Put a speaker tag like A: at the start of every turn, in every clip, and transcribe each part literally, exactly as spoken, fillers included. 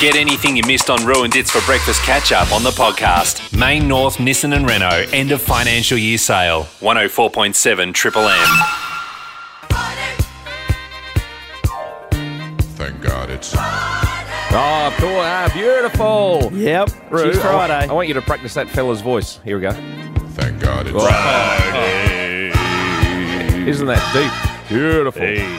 A: Get anything you missed on Ruined It's for Breakfast catch-up on the podcast. Main North Nissan and Renault end of financial year sale. one oh four point seven Triple M.
B: Thank God it's...
C: Oh, cool. Ah, beautiful.
D: Yep.
C: Roo,
D: It's Friday.
C: I want you to practice that fella's voice. Here we go.
B: Thank God it's...
C: Isn't that deep? Beautiful.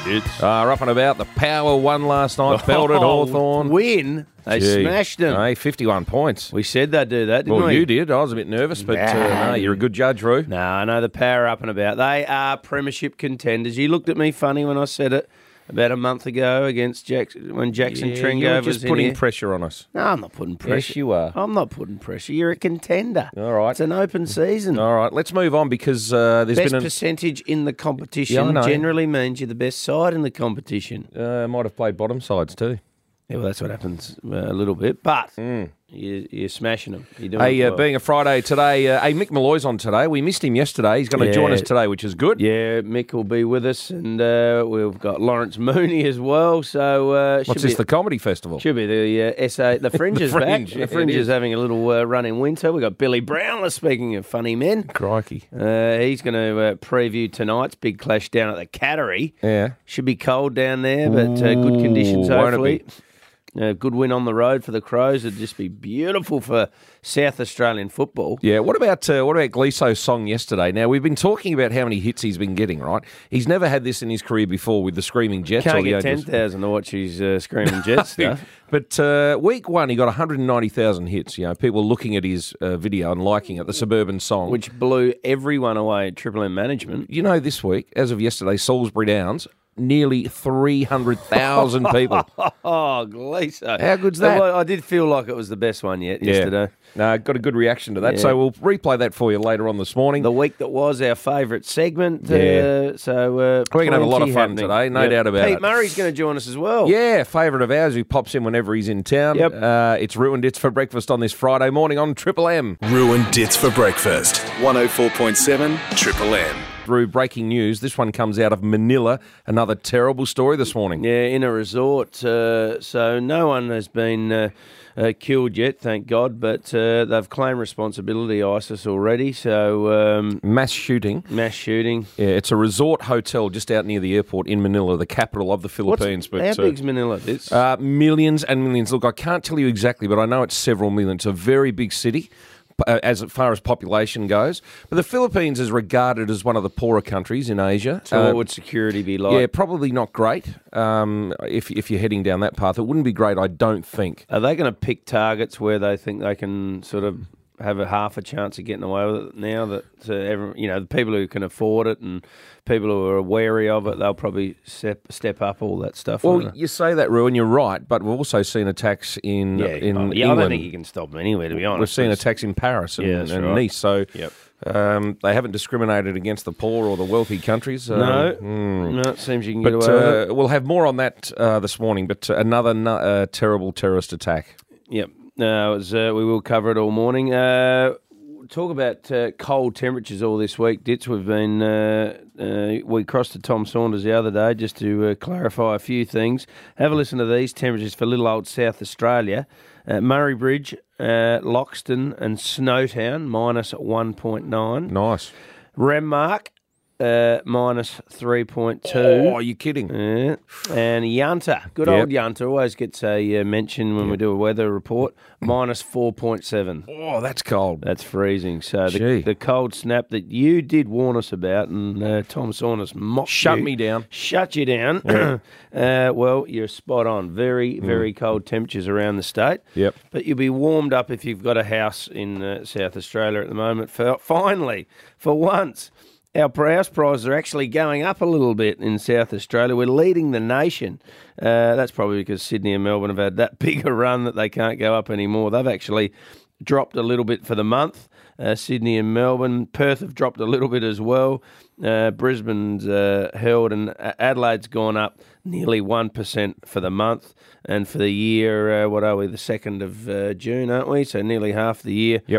C: Uh, up and about. The Power won last night. Belted Hawthorn.
D: Win. They
C: Gee.
D: smashed them.
C: Hey, fifty-one points.
D: We said they'd do that, didn't
C: Well,
D: we?
C: you did. I was a bit nervous, but uh,
D: Nah.
C: no, you're a good judge, Roo.
D: No, I know the Power up and about. They are premiership contenders. You looked at me funny when I said it about a month ago against Jack when Jackson
C: Yeah,
D: Tringo
C: you're
D: was
C: just
D: in
C: putting
D: here.
C: pressure on us.
D: No, I'm not putting pressure.
C: Yes, you are.
D: I'm not putting pressure. You're a contender.
C: All right.
D: It's an open season.
C: All right, let's move on because uh, there's
D: Best
C: been a...
D: percentage in the competition
C: Yeah, I know.
D: generally means you're the best side in the competition.
C: Uh, might have played bottom sides too.
D: Yeah, well, that's what happens uh, a little bit, but you, you're smashing them. You're doing
C: Hey,
D: it
C: uh,
D: well.
C: being a Friday today, uh, hey, Mick Malloy's on today. We missed him yesterday. He's going to join
D: Yeah.
C: us today, which is good.
D: Yeah, Mick will be with us, and uh, we've got Lawrence Mooney as well. So uh, should
C: What's
D: be,
C: this, the comedy festival?
D: Should be the uh, S A. The Fringe is
C: Fringe,
D: back.
C: yeah,
D: The Fringe
C: it
D: is
C: is.
D: having a little uh, run in winter. We've got Billy Brownless, speaking of funny men.
C: Crikey.
D: Uh, he's going to uh, preview tonight's big clash down at the Cattery.
C: Yeah.
D: Should be cold down there, but uh, good conditions,
C: Ooh, won't it
D: hopefully.
C: be?
D: A good win on the road for the Crows. It'd just be beautiful for South Australian football.
C: Yeah, what about uh, what about Gleeso's song yesterday? Now, we've been talking about how many hits he's been getting, right? He's never had this in his career before with the Screaming Jets.
D: Can't
C: or the
D: get ten
C: Angels.
D: thousand to watch his uh, Screaming Jets stuff.
C: But uh, week one, he got one hundred ninety thousand hits. You know, people looking at his uh, video and liking it, the Suburban song.
D: Which blew everyone away at Triple M management.
C: You know, this week, as of yesterday, Salisbury Downs, nearly three hundred thousand people.
D: Oh, Gleeso.
C: How good's that?
D: Well, I did feel like it was the best one yet yesterday.
C: No, got a good reaction to that.
D: Yeah.
C: So we'll replay that for you later on this morning.
D: The week that was our favourite segment.
C: Yeah.
D: Uh, so uh,
C: We're gonna have a lot of
D: plenty
C: fun
D: happening.
C: today, no doubt about
D: Pete
C: it.
D: Murray's going to join us as well.
C: Yeah, favourite of ours who pops in whenever he's in town.
D: Yep.
C: Uh, it's Ruined It's for Breakfast on this Friday morning on Triple M.
A: Ruined It's for Breakfast. one oh four point seven Triple M.
C: Through breaking news, this one comes out of Manila. Another terrible story this morning.
D: Yeah, in a resort. Uh, so no one has been uh, uh, killed yet, thank God, but uh, they've claimed responsibility, ISIS, already. So um,
C: Mass shooting.
D: mass shooting.
C: Yeah, it's a resort hotel just out near the airport in Manila, the capital of the Philippines.
D: What's,
C: but
D: how
C: uh,
D: big's Manila? It's,
C: Uh, millions and millions. Look, I can't tell you exactly, but I know it's several million. It's a very big city uh, as far as population goes. But the Philippines is regarded as one of the poorer countries in Asia.
D: so
C: Uh,
D: what would security be like?
C: yeah, probably not great. Um, if if you're heading down that path, it wouldn't be great, I don't think.
D: Are they going to pick targets where they think they can sort of have a half a chance of getting away with it now that uh, every, you know, the people who can afford it and people who are wary of it, they'll probably step step up all that stuff.
C: Well,
D: won't they?
C: you say that, Roo, and you're right, but we've also seen attacks in
D: yeah,
C: in
D: oh,
C: England.
D: yeah, I don't think you can stop them anywhere, to be honest.
C: We've seen
D: It's-
C: attacks in Paris and,
D: Yeah, that's
C: and
D: right.
C: Nice, so
D: Yep.
C: um, they haven't discriminated against the poor or the wealthy countries. Uh,
D: No,
C: mm.
D: no, it seems you can get
C: But
D: away with it.
C: uh, we'll have more on that uh, this morning. But uh, another nu- uh, terrible terrorist attack.
D: Yep. No, it was, uh, we will cover it all morning. Uh, talk about uh, cold temperatures all this week, Ditz. We've been uh, uh, we crossed to Tom Saunders the other day just to uh, clarify a few things. Have a listen to these temperatures for little old South Australia. Uh, Murray Bridge, uh, Loxton and Snowtown, minus one point nine.
C: Nice.
D: Renmark, uh, minus three point two.
C: Oh, are you kidding?
D: Yeah. And Yunta, good
C: Yep.
D: old Yunta, always gets a uh, mention when we do a weather report, minus four point seven.
C: Oh, that's cold.
D: That's freezing. So
C: Gee.
D: the, the cold snap that you did warn us about, and uh, Tom Saunders mocked
C: Shut
D: you,
C: me down.
D: Shut you down. uh, well, you're spot on. Very, very cold temperatures around the state.
C: Yep.
D: But you'll be warmed up if you've got a house in uh, South Australia at the moment. For, finally, for once, our house prices are actually going up a little bit in South Australia. We're leading the nation. Uh, that's probably because Sydney and Melbourne have had that big a run that they can't go up anymore. They've actually dropped a little bit for the month. Uh, Sydney and Melbourne. Perth have dropped a little bit as well. Uh, Brisbane's uh, held, and Adelaide's gone up nearly one percent for the month. And for the year, uh, what are we, the second of uh, June, aren't we? So nearly half the year.
C: Yep.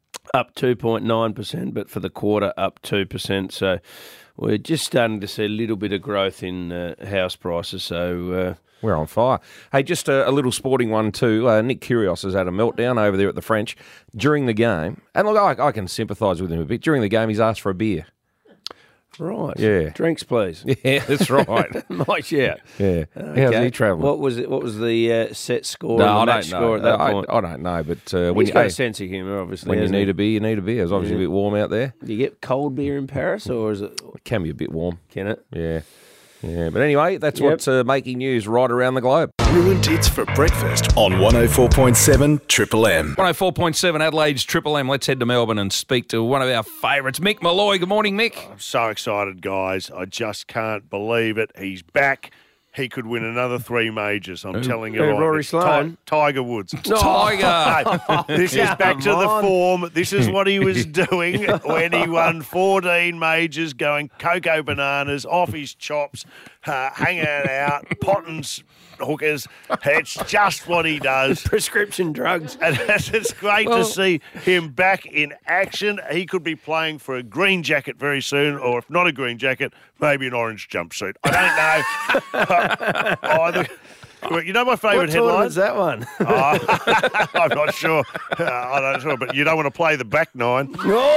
D: Up two point nine percent, but for the quarter, up two percent. So we're just starting to see a little bit of growth in uh, house prices. So uh,
C: We're on fire. Hey, just a, a little sporting one too. Uh, Nick Kyrgios has had a meltdown over there at the French during the game. And look, I, I can sympathise with him a bit. During the game, he's asked for a beer.
D: Right.
C: Yeah.
D: Drinks, please.
C: Yeah, that's right.
D: My shout.
C: Yeah.
D: Okay.
C: How's he travelling?
D: What was it? What was the uh, set score?
C: No,
D: and the
C: I
D: match
C: don't
D: score
C: know.
D: at that
C: I,
D: point?
C: I don't know, but uh,
D: He's
C: when you,
D: got
C: hey,
D: a sense of humour, obviously.
C: when you
D: hasn't
C: need
D: he?
C: a beer, you need a beer. It's obviously a bit warm out there.
D: Do you get cold beer in Paris, or is it?
C: It can be a bit warm.
D: Can it?
C: Yeah. Yeah. But anyway, that's
D: Yep.
C: what's uh, making news right around the globe.
E: Ruined Hits for breakfast on one oh four point seven Triple M.
C: one oh four point seven Adelaide's Triple M. Let's head to Melbourne and speak to one of our favourites, Mick Malloy. Good morning, Mick.
F: I'm so excited, guys. I just can't believe it. He's back. He could win another three majors. I'm telling you.
D: Who,
F: right.
D: Rory
F: It's
D: Sloane?
F: Ti- Tiger Woods.
C: Tiger.
F: Hey, this is back to the
D: on.
F: form. This is what he was doing when he won fourteen majors, going cocoa bananas off his chops, uh, hanging out, potting hookers. It's just what he does.
D: Prescription drugs.
F: And it's great
C: Well-
F: to see him back in action. He could be playing for a green jacket very soon, or if not a green jacket, maybe an orange jumpsuit. I don't know. Either. Well, you know my
D: What
F: favourite headline?
D: tournament's that one?
F: Oh, I'm not sure. Uh, I'm not sure, but you don't want to play the back nine.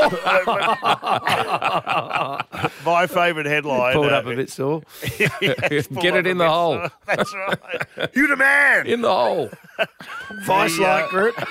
F: My favourite headline.
D: Pulled
F: uh,
D: up a bit sore.
F: yes, pulled
C: Get
F: up
C: it
F: a
C: in the
F: bit,
C: hole.
F: so- That's right. You the man.
C: In the hole.
D: Vice-like
F: The,
D: group.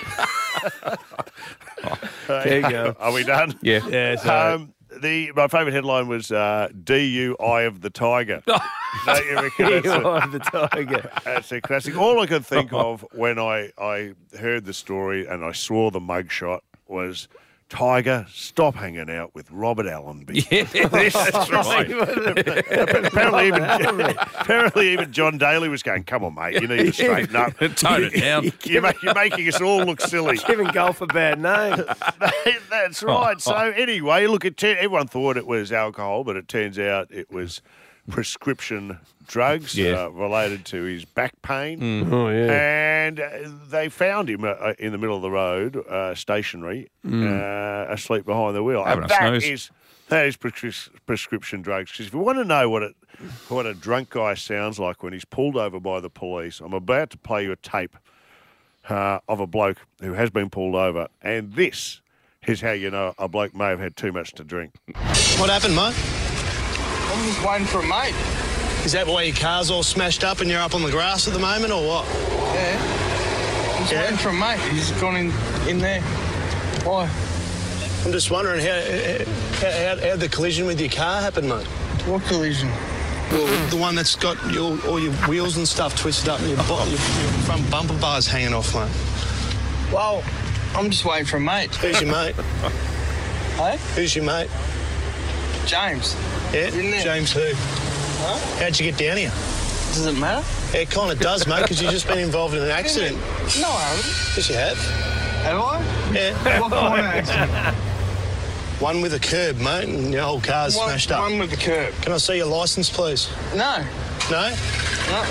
D: There you go.
F: Are we done?
C: Yeah.
D: Yeah, so
F: Um, the my favourite headline was uh, D U Eye of the Tiger. Don't you reckon that's a,
D: Eye of the Tiger.
F: that's a classic? All I could think of when I, I heard the story and I saw the mugshot was Tiger, stop hanging out with Robert Allenby.
C: Yeah, that's right.
F: apparently, even, apparently even John Daly was going, come on, mate, you need to straighten up.
C: Tone it down.
F: You're, ma- you're making us all look silly.
D: Giving golf a bad name.
F: That's right. So anyway, look, it tu- everyone thought it was alcohol, but it turns out it was prescription drugs
C: Yeah.
F: uh, related to his back pain.
D: Oh, yeah.
F: And uh, they found him uh, in the middle of the road, uh, stationary, uh, asleep behind the wheel.
C: Having
F: and
C: a
F: that
C: snooze.
F: is that is prescri- prescription drugs. Because if you want to know what it, what a drunk guy sounds like when he's pulled over by the police, I'm about to play you a tape uh, of a bloke who has been pulled over, and this is how you know a bloke may have had too much to drink.
G: What happened, mate?
H: I'm just waiting for a mate.
G: Is that why your car's all smashed up and you're up on the grass at the moment, or what?
H: Yeah. I'm just
G: Yeah?
H: waiting for a mate. He's gone in, in there. Why?
G: I'm just wondering how, how, how, how the collision with your car happened, mate.
H: What collision?
G: Well, the one that's got your, all your wheels and stuff twisted up and your, bo- your, your front bumper bars hanging off, mate.
H: Well, I'm just waiting for a mate.
G: Who's your mate?
H: Hey?
G: Who's your mate?
H: James.
G: Yeah?
H: Isn't it?
G: James who?
H: Huh?
G: How'd you get down here?
H: Does it matter?
G: Yeah, it kind of does, mate, because you've just been involved in an accident.
H: No, I haven't.
G: Yes, you have.
H: Have I?
G: Yeah.
H: What kind of accident?
G: One with a curb, mate, and your whole car's
H: One,
G: smashed up.
H: one with the curb.
G: Can I see your licence, please?
H: No.
G: No?
H: No.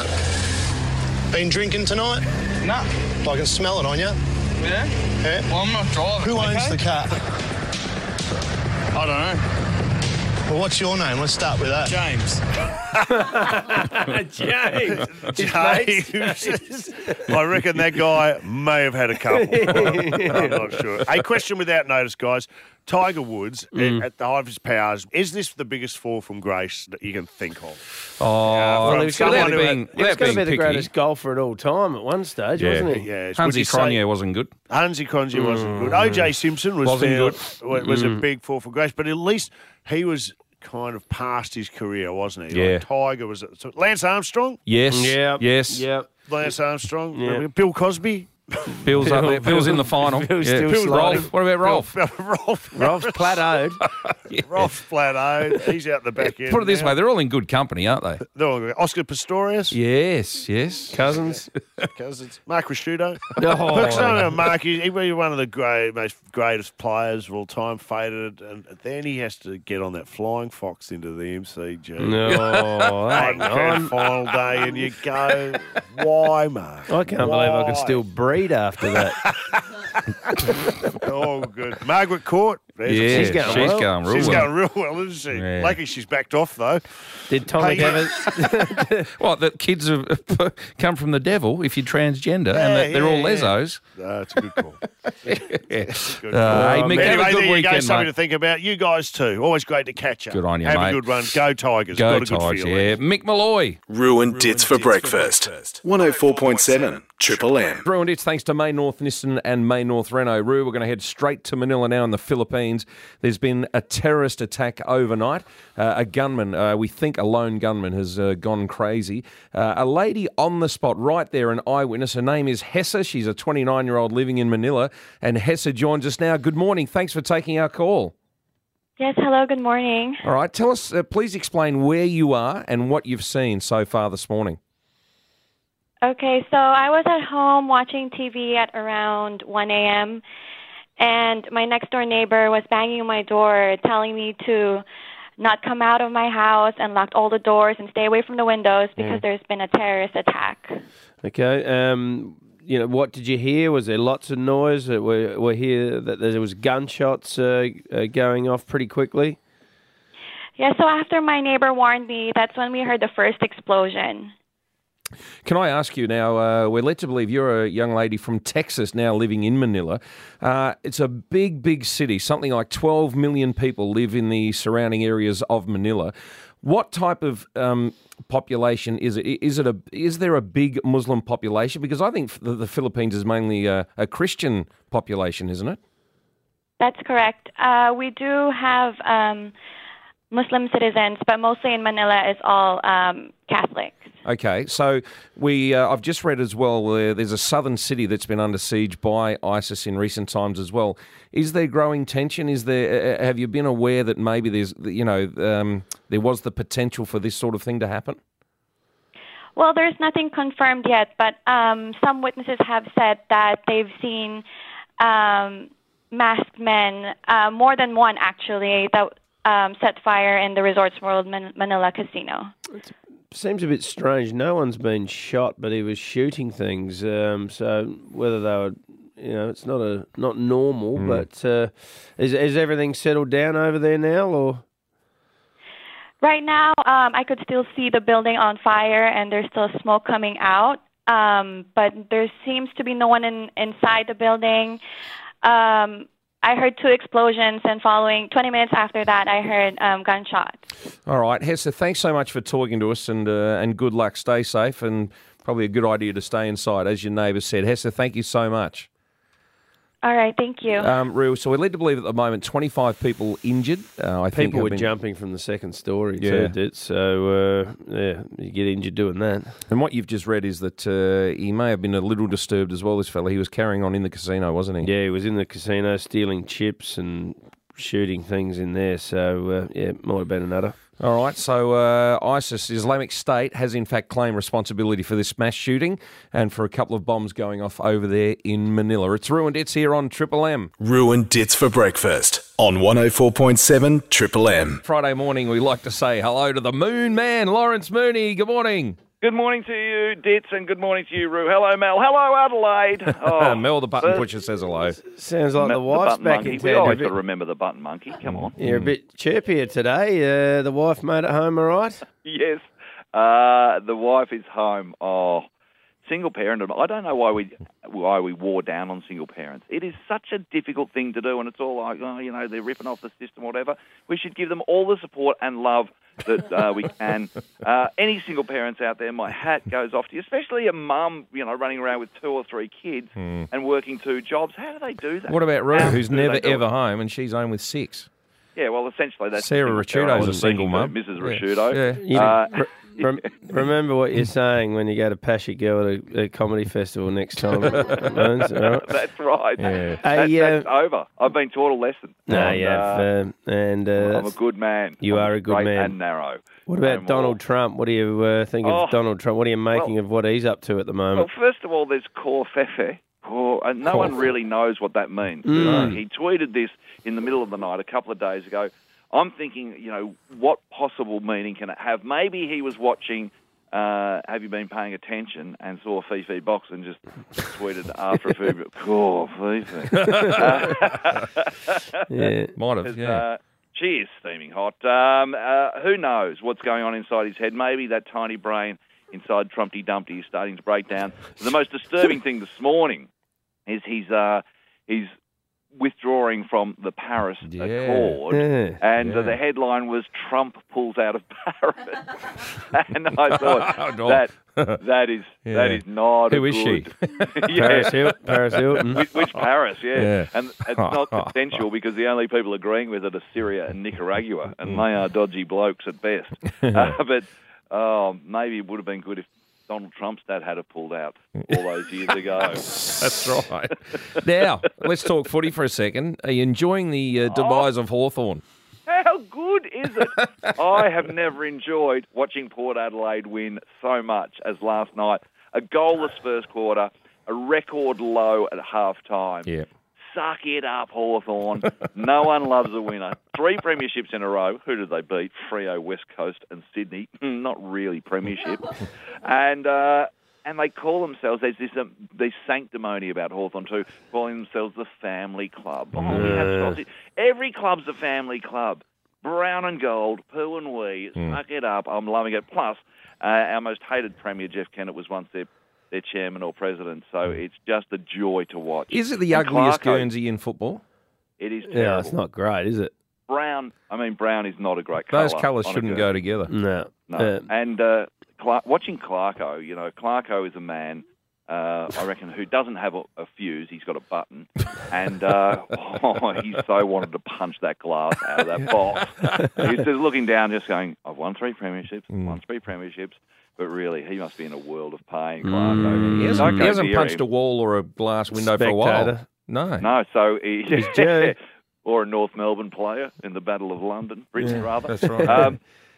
G: No? Been drinking tonight?
H: No.
G: I can smell it on you.
H: Yeah?
G: Yeah?
H: Well, I'm not driving.
G: Who owns
H: okay?
G: the car?
H: I don't know.
G: Well, what's your name? Let's start with that.
H: James.
D: James.
F: James. I reckon that guy may have had a couple. I'm not sure. A question without notice, guys. Tiger Woods,
C: Mm.
F: at the height of his powers, is this the biggest fall from grace that you can think of?
C: Oh,
F: well,
C: from
F: he was gonna
C: without
F: be-
C: being,
D: He was
C: without
D: going to
C: being
D: be the
C: picky.
D: greatest golfer at all time at one stage,
C: Yeah.
D: wasn't he?
F: Yes. Would
C: Hansi
F: you say-
C: Cronje wasn't good.
F: Hansi Cronje wasn't good. O J Simpson was
C: Wasn't
F: found- wa- was a big fall from grace, but at least he was kind of past his career, wasn't he?
C: Yeah.
F: Like Tiger was. So Lance Armstrong.
C: Yes.
D: Yeah.
C: Yes.
D: Yep.
F: Lance Armstrong.
D: Yeah.
F: Bill Cosby.
C: Bill's up there. Bill's in the final.
D: Bill's
C: Yeah.
D: still
C: Rolf.
D: sliding.
C: What about Rolf?
F: Rolf.
D: Rolf's plateaued.
F: Rolf Flatto. He's out the back end.
C: Put it this
F: now.
C: way, they're all in good company, aren't they?
F: They're all good. Oscar Pistorius.
C: Yes, yes.
D: Cousins.
F: Cousins. Mark Rasciuto.
D: No.
F: Look, no, no, Mark, he, he was one of the great, most greatest players of all time, faded, and then he has to get on that flying fox into the M C G.
D: No, hang
F: Grand
D: on.
F: final day, and you go, why, Mark?
D: I can't believe I can
F: Why?
D: still breed after that.
F: Oh, good. Margaret Court, There's
C: Yeah,
F: a
C: she's
F: kick.
C: going She's well. going real
F: She's
C: well.
F: going real well, isn't she?
C: Yeah.
F: Lucky she's backed off, though.
D: Did Tommy
F: Hey,
D: ever...
C: Well, the kids have come from the devil if you're transgender, and that they're all
F: yeah, yeah.
C: lesos.
F: No, it's a good call.
C: Yeah.
F: Good
C: Uh, hey,
F: call.
C: Mick,
F: Anyway,
C: have a
F: there
C: good
F: you go.
C: weekend,
F: Something
C: mate.
F: to think about. You guys too. Always great to catch up.
C: Good on you,
F: Have
C: mate.
F: a good one. Go Tigers.
C: Go
F: Got a good
C: Tigers,
F: feel.
C: yeah. Mick Malloy.
E: Ruined Dits for breakfast. one oh four point seven Triple M.
C: Ruined It's thanks to May North Nissan and May North Renault. Roo, we're going to head straight to Manila now in the Philippines. There's been a terrorist attack overnight. Uh, a gunman, uh, we think a lone gunman, has uh, gone crazy. Uh, a lady on the spot right there, an eyewitness. Her name is Hessa. She's a twenty-nine-year-old living in Manila. And Hessa joins us now. Good morning. Thanks for taking our call.
I: Yes, hello, good morning.
C: All right, tell us, uh, please explain where you are and what you've seen so far this morning.
I: Okay, so I was at home watching T V at around one a.m., and my next-door neighbor was banging on my door telling me to not come out of my house and lock all the doors and stay away from the windows because
D: Mm.
I: there's been a terrorist attack.
D: Okay, um, you know, what did you hear? Was there lots of noise? Uh, We we hear that there was gunshots uh, uh, going off pretty quickly.
I: Yeah, so after my neighbor warned me, that's when we heard the first explosion.
C: Can I ask you now, uh, we're led to believe you're a young lady from Texas now living in Manila. Uh, it's a big, big city. Something like twelve million people live in the surrounding areas of Manila. What type of um, population is it? Is it a is there a big Muslim population? Because I think the, the Philippines is mainly a, a Christian population, isn't it?
I: That's correct. Uh, we do have um, Muslim citizens, but mostly in Manila is all um, Catholics.
C: Okay, so we uh, I've just read as well uh, there's a southern city that's been under siege by ISIS in recent times as well. Is there growing tension? Is there uh, have you been aware that maybe there's you know um, there was the potential for this sort of thing to happen?
I: Well, there's nothing confirmed yet, but um, some witnesses have said that they've seen um, masked men, uh, more than one actually, that um, set fire in the Resorts World Man- Manila Casino.
D: Seems a bit strange. No one's been shot, but he was shooting things. Um, so whether they were, you know, it's not a not normal.
C: Mm.
D: But uh, is is everything settled down over there now, or?
I: Right now, um, I could still see the building on fire, and there's still smoke coming out. Um, but there seems to be no one in, inside the building. Um, I heard two explosions, and following twenty minutes after that, I heard um, gunshots.
C: All right, Hessa, thanks so much for talking to us, and uh, and good luck. Stay safe, and probably a good idea to stay inside, as your neighbour said. Hessa, thank you so much.
I: All right, thank you.
C: Um, Roo, so we're led to believe at the moment twenty-five people injured. Uh, I think
D: People
C: have
D: were
C: been...
D: jumping from the second story
C: Yeah.
D: too, did so uh, yeah, you get injured doing that.
C: And what you've just read is that uh, he may have been a little disturbed as well, this fella. He was carrying on in the casino, wasn't he?
D: Yeah, he was in the casino stealing chips and shooting things in there, so uh, yeah, might have been another.
C: All right, so uh, ISIS, Islamic State, has in fact claimed responsibility for this mass shooting and for a couple of bombs going off over there in Manila. It's Ruined It's here on Triple M.
E: Ruined Dits for breakfast on one oh four point seven Triple M.
C: Friday morning, we like to say hello to the Moon Man, Lawrence Mooney. Good morning.
J: Good morning to you, Dits, and good morning to you, Roo. Hello, Mel. Hello, Adelaide. Oh,
C: Mel, the button
J: first-
C: pusher, says hello.
D: Sounds like
J: Mel-
D: the wife's
J: button
D: back
J: monkey.
D: in
J: We
D: town.
J: always
D: a bit-
J: got to remember the button monkey. Come on.
D: You're a bit chirpier today. Uh, the wife made it home all right?
J: Yes, uh, the wife is home. Oh, single parent. I don't know why we why we wore down on single parents. It is such a difficult thing to do, and it's all like, oh, you know, they're ripping off the system or whatever. We should give them all the support and love that uh, we can. Uh, any single parents out there, my hat goes off to you, especially a mum, you know, running around with two or three kids
C: Hmm.
J: and working two jobs. How do they do that?
C: What about Roo,
J: How
C: who's
J: do
C: never
J: they do it?
C: ever home and she's home with six?
J: Yeah, well, essentially that's
C: Sarah
J: the single parent. I
C: Ricciuto's a
J: was
C: single
J: thinking
C: mum.
J: of Missus
C: Yeah.
J: Ricciuto.
C: Yeah.
D: You
J: Uh,
D: re- rem- remember what you're saying when you go to Pashigel at a, a comedy festival next time. Bones, all right?
J: That's right.
C: Yeah.
J: That's,
D: Hey, uh,
J: that's over. I've been taught a lesson.
D: No,
J: And,
D: you have,
J: uh,
D: um, and uh,
J: I'm a
D: that's-
J: good man.
D: You
J: I'm
D: are a good
J: straight
D: man.
J: and narrow.
D: What
J: No
D: about
J: more.
D: Donald Trump? What do you uh, think
J: Oh,
D: of Donald Trump? What are you making
J: well-
D: of what he's up to at the
J: Well,
D: moment?
J: first of all, there's Korfefe. Kor, and no one really knows what that means.
D: Mm.
J: Uh, he tweeted this in the middle of the night a couple of days ago. I'm thinking, you know, what possible meaning can it have? Maybe he was watching uh, have you been paying attention, and saw Fifi box and just tweeted after a few, oh, Fifi. uh,
D: Yeah.
C: Might have, yeah.
J: Uh, she is steaming hot. Um, uh, who knows what's going on inside his head? Maybe that tiny brain inside Trumpty Dumpty is starting to break down. So the most disturbing thing this morning is he's uh, he's withdrawing from the Paris
C: Yeah.
J: Accord,
D: Yeah.
J: and
C: Yeah.
J: uh, the headline was Trump pulls out of Paris. And I thought
C: No.
J: that that is
C: Yeah.
J: that is not.
C: Who
J: a
C: is she?
J: good-
D: Paris, Hil- Paris Hilton.
J: Which, which Paris, yeah.
C: Yeah.
J: And it's not consensual because the only people agreeing with it are Syria and Nicaragua, and they are dodgy blokes at best. uh, but oh, maybe it would have been good if Donald Trump's dad had have pulled out all those years ago.
C: That's right. Now, let's talk footy for a second. Are you enjoying the uh, demise of Hawthorn?
J: How good is it? I have never enjoyed watching Port Adelaide win so much as last night. A goalless first quarter, a record low at half time.
C: Yeah.
J: Suck it up, Hawthorn. No one loves a winner. Three premierships in a row. Who did they beat? Freo, West Coast and Sydney. Not really premiership. And uh, and they call themselves, there's this, um, this sanctimony about Hawthorn too, calling themselves the family club. Oh, we have sausage. Every club's a family club. Brown and gold, poo and wee, suck it up. I'm loving it. Plus, uh, our most hated premier, Jeff Kennett, was once their their chairman or president, so it's just a joy to watch.
C: Is it the
J: And
C: ugliest
J: Clarko,
C: Guernsey in football?
J: It is terrible.
D: Yeah, it's not great, is it?
J: Brown, I mean, brown is not a great colour.
C: Those colours
J: on a
C: shouldn't
J: girl.
C: go together.
D: No.
J: No.
D: Uh,
J: and uh, Clark, watching Clarko, you know, Clarko is a man, uh, I reckon, who doesn't have a, a fuse. He's got a button. And uh, oh, he so wanted to punch that glass out of that box. He's just looking down, just going, I've won three premierships,
C: Mm.
J: won three premierships. But really, he must be in a world of pain, Clarko.
C: He
J: No
C: hasn't, he
J: go
C: hasn't
J: near
C: punched
J: him.
C: a wall or a glass window for a while.
D: Spectator.
C: No.
J: No, so he,
D: He's Joe.
J: or a North Melbourne player in the Battle of London, Britain
C: Yeah,
J: rather.
C: that's right.
J: Um,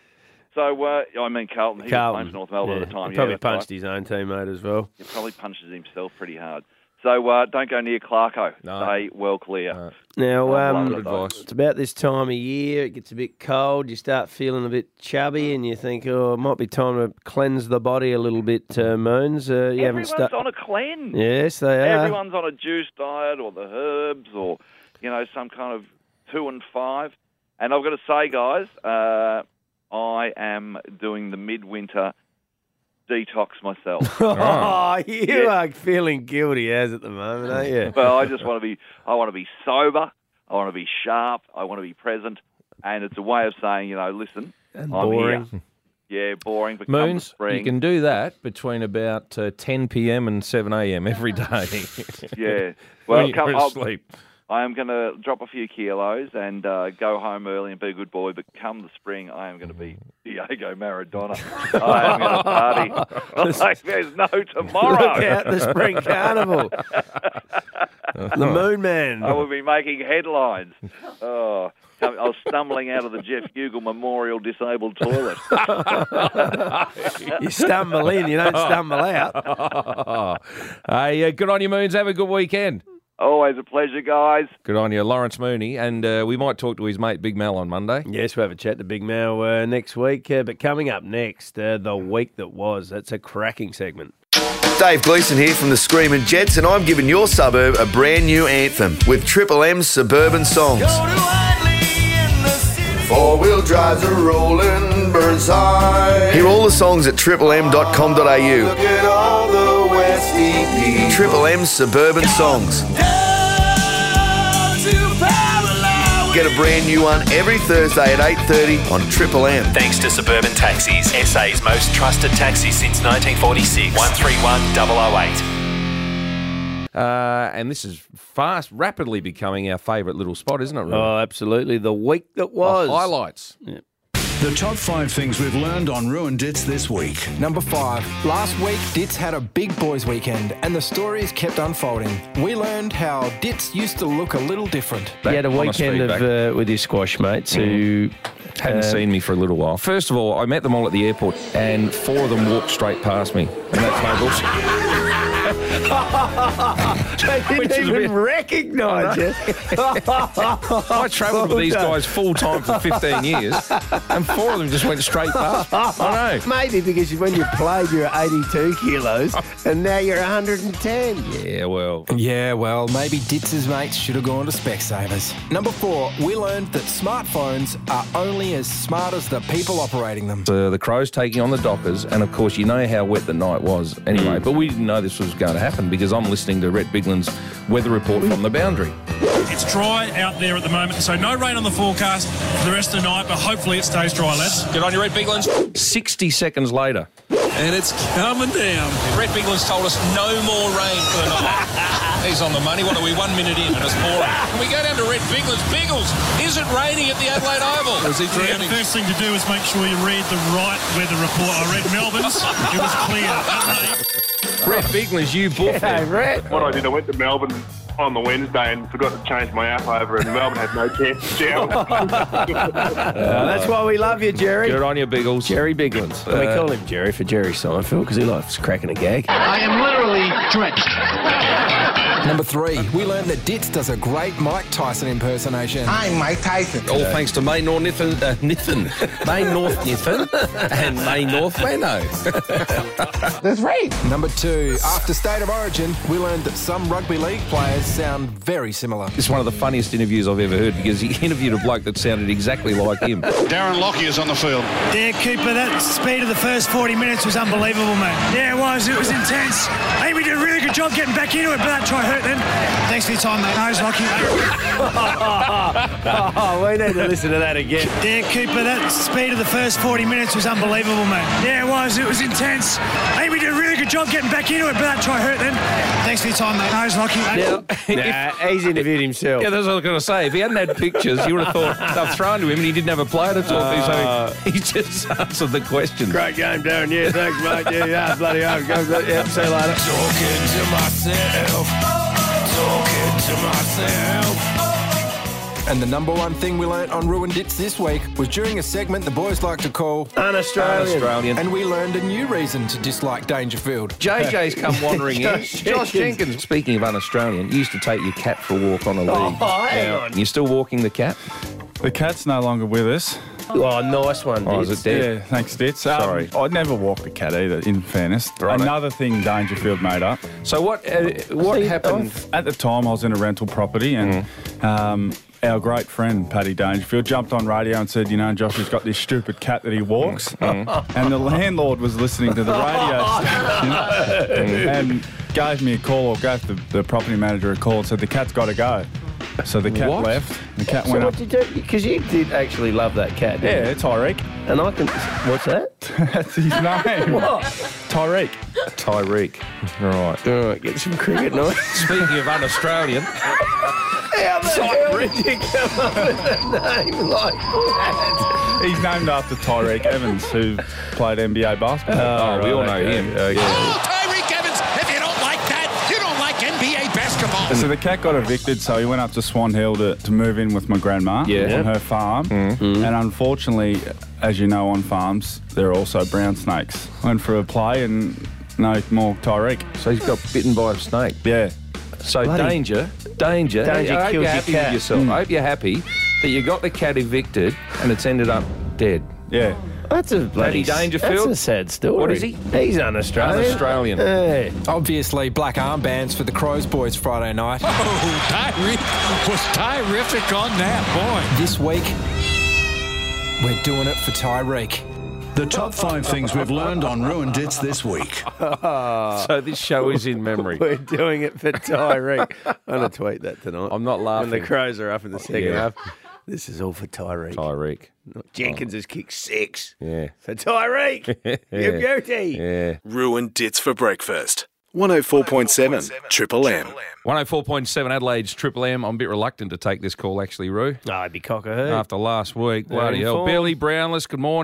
J: so uh, I mean Carlton, he
D: Carlton.
J: was playing for North Melbourne
D: Yeah.
J: at the time.
D: He
J: Yeah,
D: probably
J: that's
D: punched
J: right.
D: his own teammate as well.
J: He probably punches himself pretty hard. So uh, don't go near Clarko.
C: No.
J: Stay well clear.
C: No.
D: Now,
J: Oh,
D: um,
J: good
C: advice.
D: it's about this time of year. It gets a bit cold. You start feeling a bit chubby, and you think, "Oh, it might be time to cleanse the body a little bit." Uh, Moons, uh, you haven't
J: Everyone's
D: started.
J: on a cleanse.
D: Yes, they are.
J: Everyone's on a juice diet or the herbs or, you know, some kind of two and five. And I've got to say, guys, uh, I am doing the midwinter detox myself.
D: Oh, you
J: Yeah.
D: are feeling guilty as at the moment, aren't you?
J: But I just want to be, I want to be sober. I want to be sharp. I want to be present. And it's a way of saying, you know, listen,
D: And
J: I'm
D: boring.
J: here. Yeah, boring. But come the
C: Moons,
J: spring,
C: you can do that between about uh, ten p.m. and seven a.m. every day.
J: yeah.
C: when
J: Well,
C: you're
J: come, I'll,
C: asleep.
J: I am going to drop a few kilos and uh, go home early and be a good boy. But come the spring, I am going to be Diego Maradona. I am going to party like there's no tomorrow.
D: Look out the spring carnival. The Moon Man.
J: I will be making headlines. Oh, I was stumbling out of the Jeff Hugel Memorial Disabled Toilet.
D: You stumble in, you don't stumble out.
C: Hey, uh, good on you, Moons. Have a good weekend.
J: Always a pleasure, guys.
C: Good on you, Lawrence Mooney. And uh, we might talk to his mate Big Mal on Monday.
D: Yes, we'll have a chat to Big Mal uh, next week. Uh, but coming up next, uh, the week that was. That's a cracking segment.
K: Dave Gleeson here from the Screaming Jets, and I'm giving your suburb a brand new anthem with Triple M's Suburban Songs. Four-wheel drives are rolling, Burnside. Hear all the songs at triple m dot com dot a u. Look at all the Westie people. Triple M's Suburban Songs. Get a brand new one every Thursday at eight thirty on Triple M.
A: Thanks to Suburban Taxis, S A's most trusted taxi since nineteen forty-six. one three one double oh eight.
C: Uh, and this is fast, rapidly becoming our favourite little spot, isn't it, Ruben?
D: Oh, absolutely. The week that was.
C: The highlights.
D: Yeah.
L: The top five things we've learned on Ruined Dits this week.
M: Number five. Last week, Dits had a big boys weekend and the stories kept unfolding. We learned how Dits used to look a little different.
D: You had a weekend of, uh, with your squash mates who...
C: Hadn't
D: uh,
C: seen me for a little while. First of all, I met them all at the airport and four of them walked straight past me. And that's no bullshit.
D: They
C: Which
D: didn't
C: is a
D: even
C: bit-
D: recognise you.
C: I travelled with these guys full time for fifteen years, and four of them just went straight past. I know.
D: Maybe because when you played, you were eighty-two kilos, and now you're one hundred ten.
C: Yeah, well.
M: Yeah, well, maybe Ditz's mates should have gone to Specsavers. Number four, we learned that smartphones are only as smart as the people operating them.
C: So the Crows taking on the Dockers, and of course, you know how wet the night was anyway, but we didn't know this was going to happen because I'm listening to Rhett Bigland's weather report from the boundary.
N: It's dry out there at the moment, so no rain on the forecast for the rest of the night, but hopefully it stays dry, lads.
C: Good on you, Rhett Biglands. sixty seconds later.
N: And it's coming down.
O: Rhett Bigland's told us no more rain for the night. He's on the money. What are we, one minute in and it's pouring? Can we go down to Rhett Bigland's? Biggles, is it raining at the Adelaide Oval? Is he
N: Yeah, the first thing to do is make sure you read the right weather report. I read Melbourne's. It was clear.
C: Rhett Bigland's, you booked
D: Hey, Rhett.
P: What I did, I went to Melbourne on the Wednesday and forgot to change my app over, and Melbourne had no chance to shower.
D: Uh, that's why we love you, Jerry.
C: Good on you, Biggles.
D: Jerry Biglands. And we
C: Uh,
D: call him Jerry for Jerry Seinfeld because he likes cracking a gag.
Q: I am literally drenched.
M: Number three, we learned that Ditz does a great Mike Tyson impersonation.
Q: I'm Mike Tyson.
C: All thanks to May North Niffin, uh, Niffin, May North Niffin, and May North Leno.
Q: That's right.
M: Number two, after State of Origin, we learned that some rugby league players sound very similar.
C: It's one of the funniest interviews I've ever heard because he interviewed a bloke that sounded exactly like him.
Q: Darren Lockyer is on the field.
N: Yeah, Cooper, that speed of the first forty minutes was unbelievable, mate. Yeah, it was. It was intense. I think we did a really good job getting back into it, but that try hurt then. Thanks for your time, mate. No, it's lucky.
D: Oh, we need to listen to that again.
N: Yeah, Cooper, that speed of the first forty minutes was unbelievable, mate. Yeah, it was. It was intense. I think we did a really good job getting back into it, but that try hurt then. Thanks for your time, mate. No, it's lucky.
D: Now, nah, he's interviewed himself.
C: Yeah, that's what I was going to say. If he hadn't had pictures, you would have thought they've thrown to him and he didn't have a player to talk
D: Uh,
C: to, so he just answered the question.
D: Great game, Darren. Yeah, thanks, mate. Yeah, yeah, bloody hell. Go, go, yeah, see you later.
R: Talking to myself. Talking to myself.
M: And the number one thing we learnt on Ruined Dits this week was during a segment the boys like to call
D: Un-Australian.
C: Un-Australian.
M: And we learned a new reason to dislike Dangerfield.
C: J J's come wandering in.
D: Josh
C: Josh
D: Jenkins.
C: Jenkins. Speaking of un-Australian, you used to take your cat for a walk on a lead.
D: Oh, hang on.
C: You're still walking the cat?
S: The cat's no longer with us.
D: Oh, nice one,
C: Oh, is
D: Dits.
C: it dead?
S: Yeah, thanks, Ditz. Um,
C: Sorry.
S: I'd never walk the cat either, in fairness.
C: Right.
S: Another thing Dangerfield made up.
C: So what uh, what happened?
S: At the time, I was in a rental property and um, our great friend, Paddy Dangerfield, jumped on radio and said, you know, Josh has got this stupid cat that he walks. And the landlord was listening to the radio station and gave me a call, or gave the, the property manager a call and said, the cat's got to go. So the cat
C: What?
S: left. The cat
D: So
S: went
D: what
S: up.
D: did you do? Because you did actually love that cat, didn't
S: Yeah,
D: you?
S: Tyreek.
D: And I can... What's that?
S: That's his name.
D: What?
S: Tyreek.
C: Tyreek. Right.
D: All right, get some cricket noise.
C: Speaking of un-Australian,
D: How the hell did you come up with a name like that?
S: He's named after Tyreek Evans, who played N B A basketball.
C: oh, we all know
S: okay.
C: him. Uh, yeah.
R: Oh, Tyreek Evans, if you don't like that, you don't like N B A basketball.
S: So the cat got evicted, so he went up to Swan Hill to, to move in with my grandma
C: Yeah.
S: on her farm.
C: Mm-hmm.
S: And unfortunately, as you know, on farms, there are also brown snakes. Went for a play and no more Tyreek.
C: So he's got bitten by a snake.
S: Yeah.
C: So
D: Bloody-
C: danger, danger.
D: Danger
C: I hope
D: kills
C: you're
D: your
C: happy
D: cat.
C: with yourself. I hope you're happy that you got the cat evicted and it's ended up dead.
S: Yeah.
D: That's a bloody...
C: Paddy Dangerfield?
D: That's a sad story.
C: What is he?
D: He's un-Australian.
C: Un-Australian.
D: Hey.
M: Obviously, black armbands for the Crows boys Friday night.
R: Oh, Tyreek was terrific on that, boy.
M: This week, we're doing it for Tyreek.
L: The top five things we've learned on Ruined Dits this week.
C: So this show is in memory.
D: We're doing it for Tyreek. I'm going to tweet that tonight.
C: I'm not laughing.
D: When the Crows are up in the second
C: Yeah.
D: half. This is all for Tyreek.
C: Tyreek.
D: Jenkins has kicked six.
C: Yeah.
D: For Tyreek. You're beauty.
C: Yeah.
E: Ruined Dits for breakfast. one oh four point seven Triple M.
C: one oh four point seven Adelaide's Triple M. I'm a bit reluctant to take this call, actually, Roo.
D: Oh, I'd be cock a hoot.
C: After last week.
D: They're
C: Bloody
D: in
C: hell.
D: form.
C: Billy Brownless, good morning.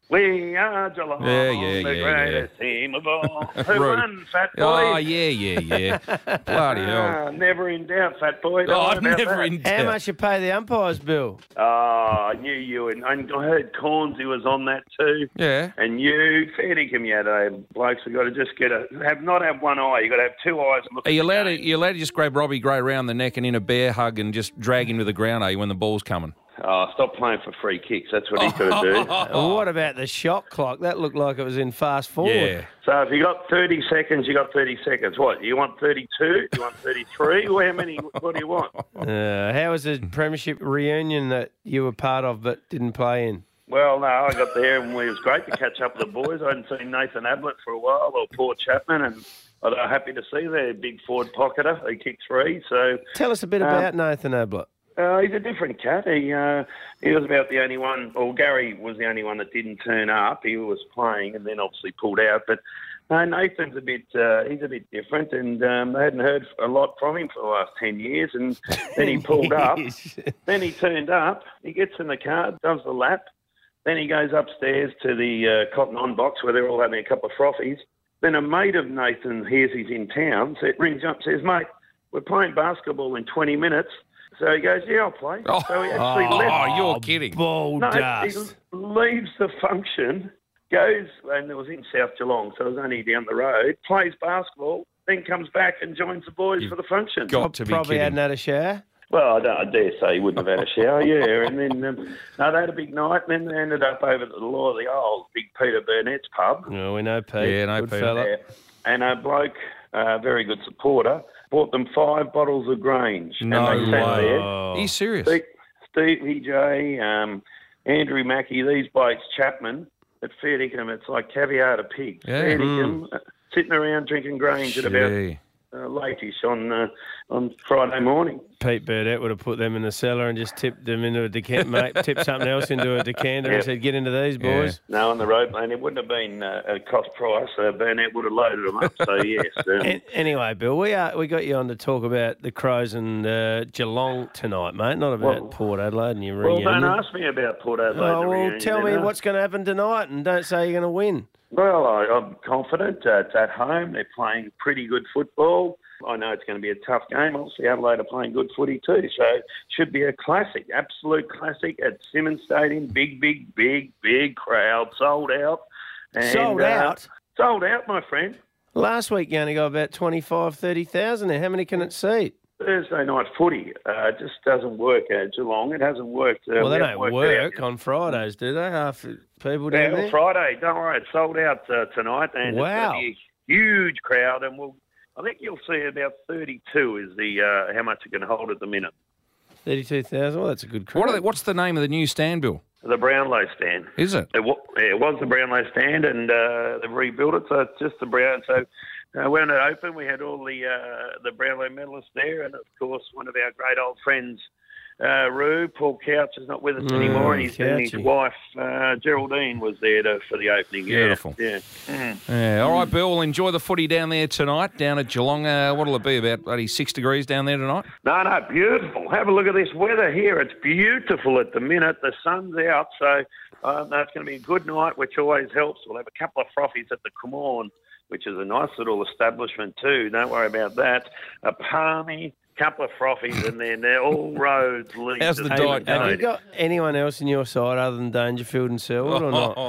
T: We are Geelong,
C: Yeah, yeah,
T: the
C: yeah,
T: greatest
C: yeah.
T: team of all. Who
C: Rude.
T: won, Fat Boy?
C: Oh, yeah, yeah, yeah. Bloody hell.
T: Ah, never in doubt, Fat Boy. Don't
C: Oh,
T: worry about
C: never
T: that.
C: in
D: How much you pay the umpires, Bill?
T: Oh, I knew you. And, and I heard Cornsey was on that too.
C: Yeah.
T: And you, fair dinkum, you had uh, blokes have got to just get a, have not have one eye. You've got to have two eyes. And look
C: Are you allowed to, you allowed to just grab Robbie Gray round the neck and in a bear hug and just drag him to the ground, are you, when the ball's coming?
T: Oh, stop playing for free kicks. That's what he could do.
D: Well, what about the shot clock? That looked like it was in fast forward.
C: Yeah.
T: So if you got thirty seconds, you got thirty seconds. What? You want thirty-two? You want thirty-three? Well, how many? What do you want?
D: Uh, how was the premiership reunion that you were part of but didn't play in?
T: Well, no, I got there and it was great to catch up with the boys. I hadn't seen Nathan Ablett for a while, or Paul Chapman, and I'm happy to see their big forward pocketer. He kicked three. So
D: Tell us a bit
T: um,
D: about Nathan Ablett.
T: Uh, he's a different cat. He uh, he was about the only one, or Gary was the only one that didn't turn up. He was playing and then obviously pulled out. But uh, Nathan's a bit, uh, he's a bit different, and um, I hadn't heard a lot from him for the last ten years. And then he pulled up. Then he turned up. He gets in the car, does the lap. Then he goes upstairs to the uh, Cotton On box where they're all having a couple of frothies. Then a mate of Nathan hears he's in town, so it rings up and says, mate, we're playing basketball in twenty minutes. So he goes, yeah, I'll play.
C: Oh,
T: so he actually
C: oh,
T: left.
C: you're kidding.
D: Ball
T: No,
D: dust.
T: he leaves the function, goes, and it was in South Geelong, so it was only down the road, plays basketball, then comes back and joins the boys for the function.
C: Got to be
D: Probably
C: kidding.
D: hadn't had a shower.
T: Well, I, don't, I dare say he wouldn't have had a shower, yeah. And then, um, no, they had a big night, and then they ended up over at the Law of the Isles, Big Peter Burnett's pub.
D: No, we know Pete.
C: Yeah, no
D: Good
C: Pete.
D: fella.
T: Yeah. And a bloke, a very good supporter, bought them five bottles of Grange.
C: No
T: and they sat
C: way.
T: there.
C: Are you serious?
T: Steve, Stevie J, um, Andrew Mackey, these blokes, Chapman, at fair dinkum, it's like caviar to pigs.
C: Yeah.
T: Fair dinkum, uh, sitting around drinking Grange at about
C: Gee.
T: uh, late-ish on, uh, on Friday morning.
D: Pete Burdett would have put them in the cellar and just tipped them into a decanter, mate, tipped something else into a decanter and
T: Yep.
D: said, get into these, boys.
T: No, on the road, man, it wouldn't have been uh, a cost price. Uh, Burnett would have loaded them up, so yes. Um,
D: An- anyway, Bill, we are, we got you on to talk about the Crows and uh, Geelong tonight, mate, not about
T: Well-
D: Port Adelaide and your
T: well,
D: reunion.
T: don't ask me about Port Adelaide.
D: Oh,
T: the
D: well,
T: reunion,
D: tell
T: you
D: me
T: know.
D: what's going to happen tonight and don't say you're going to win.
T: Well, I, I'm confident. Uh, it's at home. They're playing pretty good football. I know it's going to be a tough game. Obviously, Adelaide are playing good footy too, so it should be a classic, absolute classic at Simmons Stadium. Big, big, big, big crowd, sold out. And,
D: Sold
T: uh,
D: out?
T: Sold out, my friend.
D: Last week you only got about twenty-five, thirty thousand there. How many can it seat?
T: Thursday night footy uh, just doesn't work at Geelong. It hasn't worked. Uh,
D: Well, they
T: we
D: don't
T: haven't worked
D: work
T: it out.
D: on Fridays, do they? Half the people
T: Yeah,
D: down
T: well,
D: there?
T: Friday. Don't worry, it's sold out uh, tonight, and
D: Wow.
T: it's going to be a huge crowd. And we'll, I think you'll see about thirty-two is the uh, how much it can hold at the minute.
D: thirty-two thousand. Well, that's a good crowd.
C: What are they, what's the name of the new stand, Bill?
T: The Brownlow stand.
C: Is it?
T: It, wa- yeah, it was the Brownlow stand, and uh, they've rebuilt it, so it's just the Brown. So uh, when it opened, we had all the uh, the Brownlow medalists there, and of course, one of our great old friends, uh, Roo, Paul Couch, is not with us
D: Mm,
T: anymore, and his, and his
D: Couchy.
T: wife, uh, Geraldine, was there to, for the opening.
C: Beautiful.
T: Yeah. yeah. Mm.
C: Yeah. All right, Bill, we'll enjoy the footy down there tonight, down at Geelong. Uh, what'll it be, about bloody six degrees down there tonight?
T: No, no, beautiful. Have a look at this weather here. It's beautiful at the minute. The sun's out, so uh, that's going to be a good night, which always helps. We'll have a couple of frothies at the Cremorne, which is a nice little establishment too. Don't worry about that. A palmy, couple of frothies, and then they're all roads lead
C: How's
T: to
C: the
T: the
C: diet
T: stadium.
D: Have you got anyone else in your side other than Dangerfield and Selwood or not?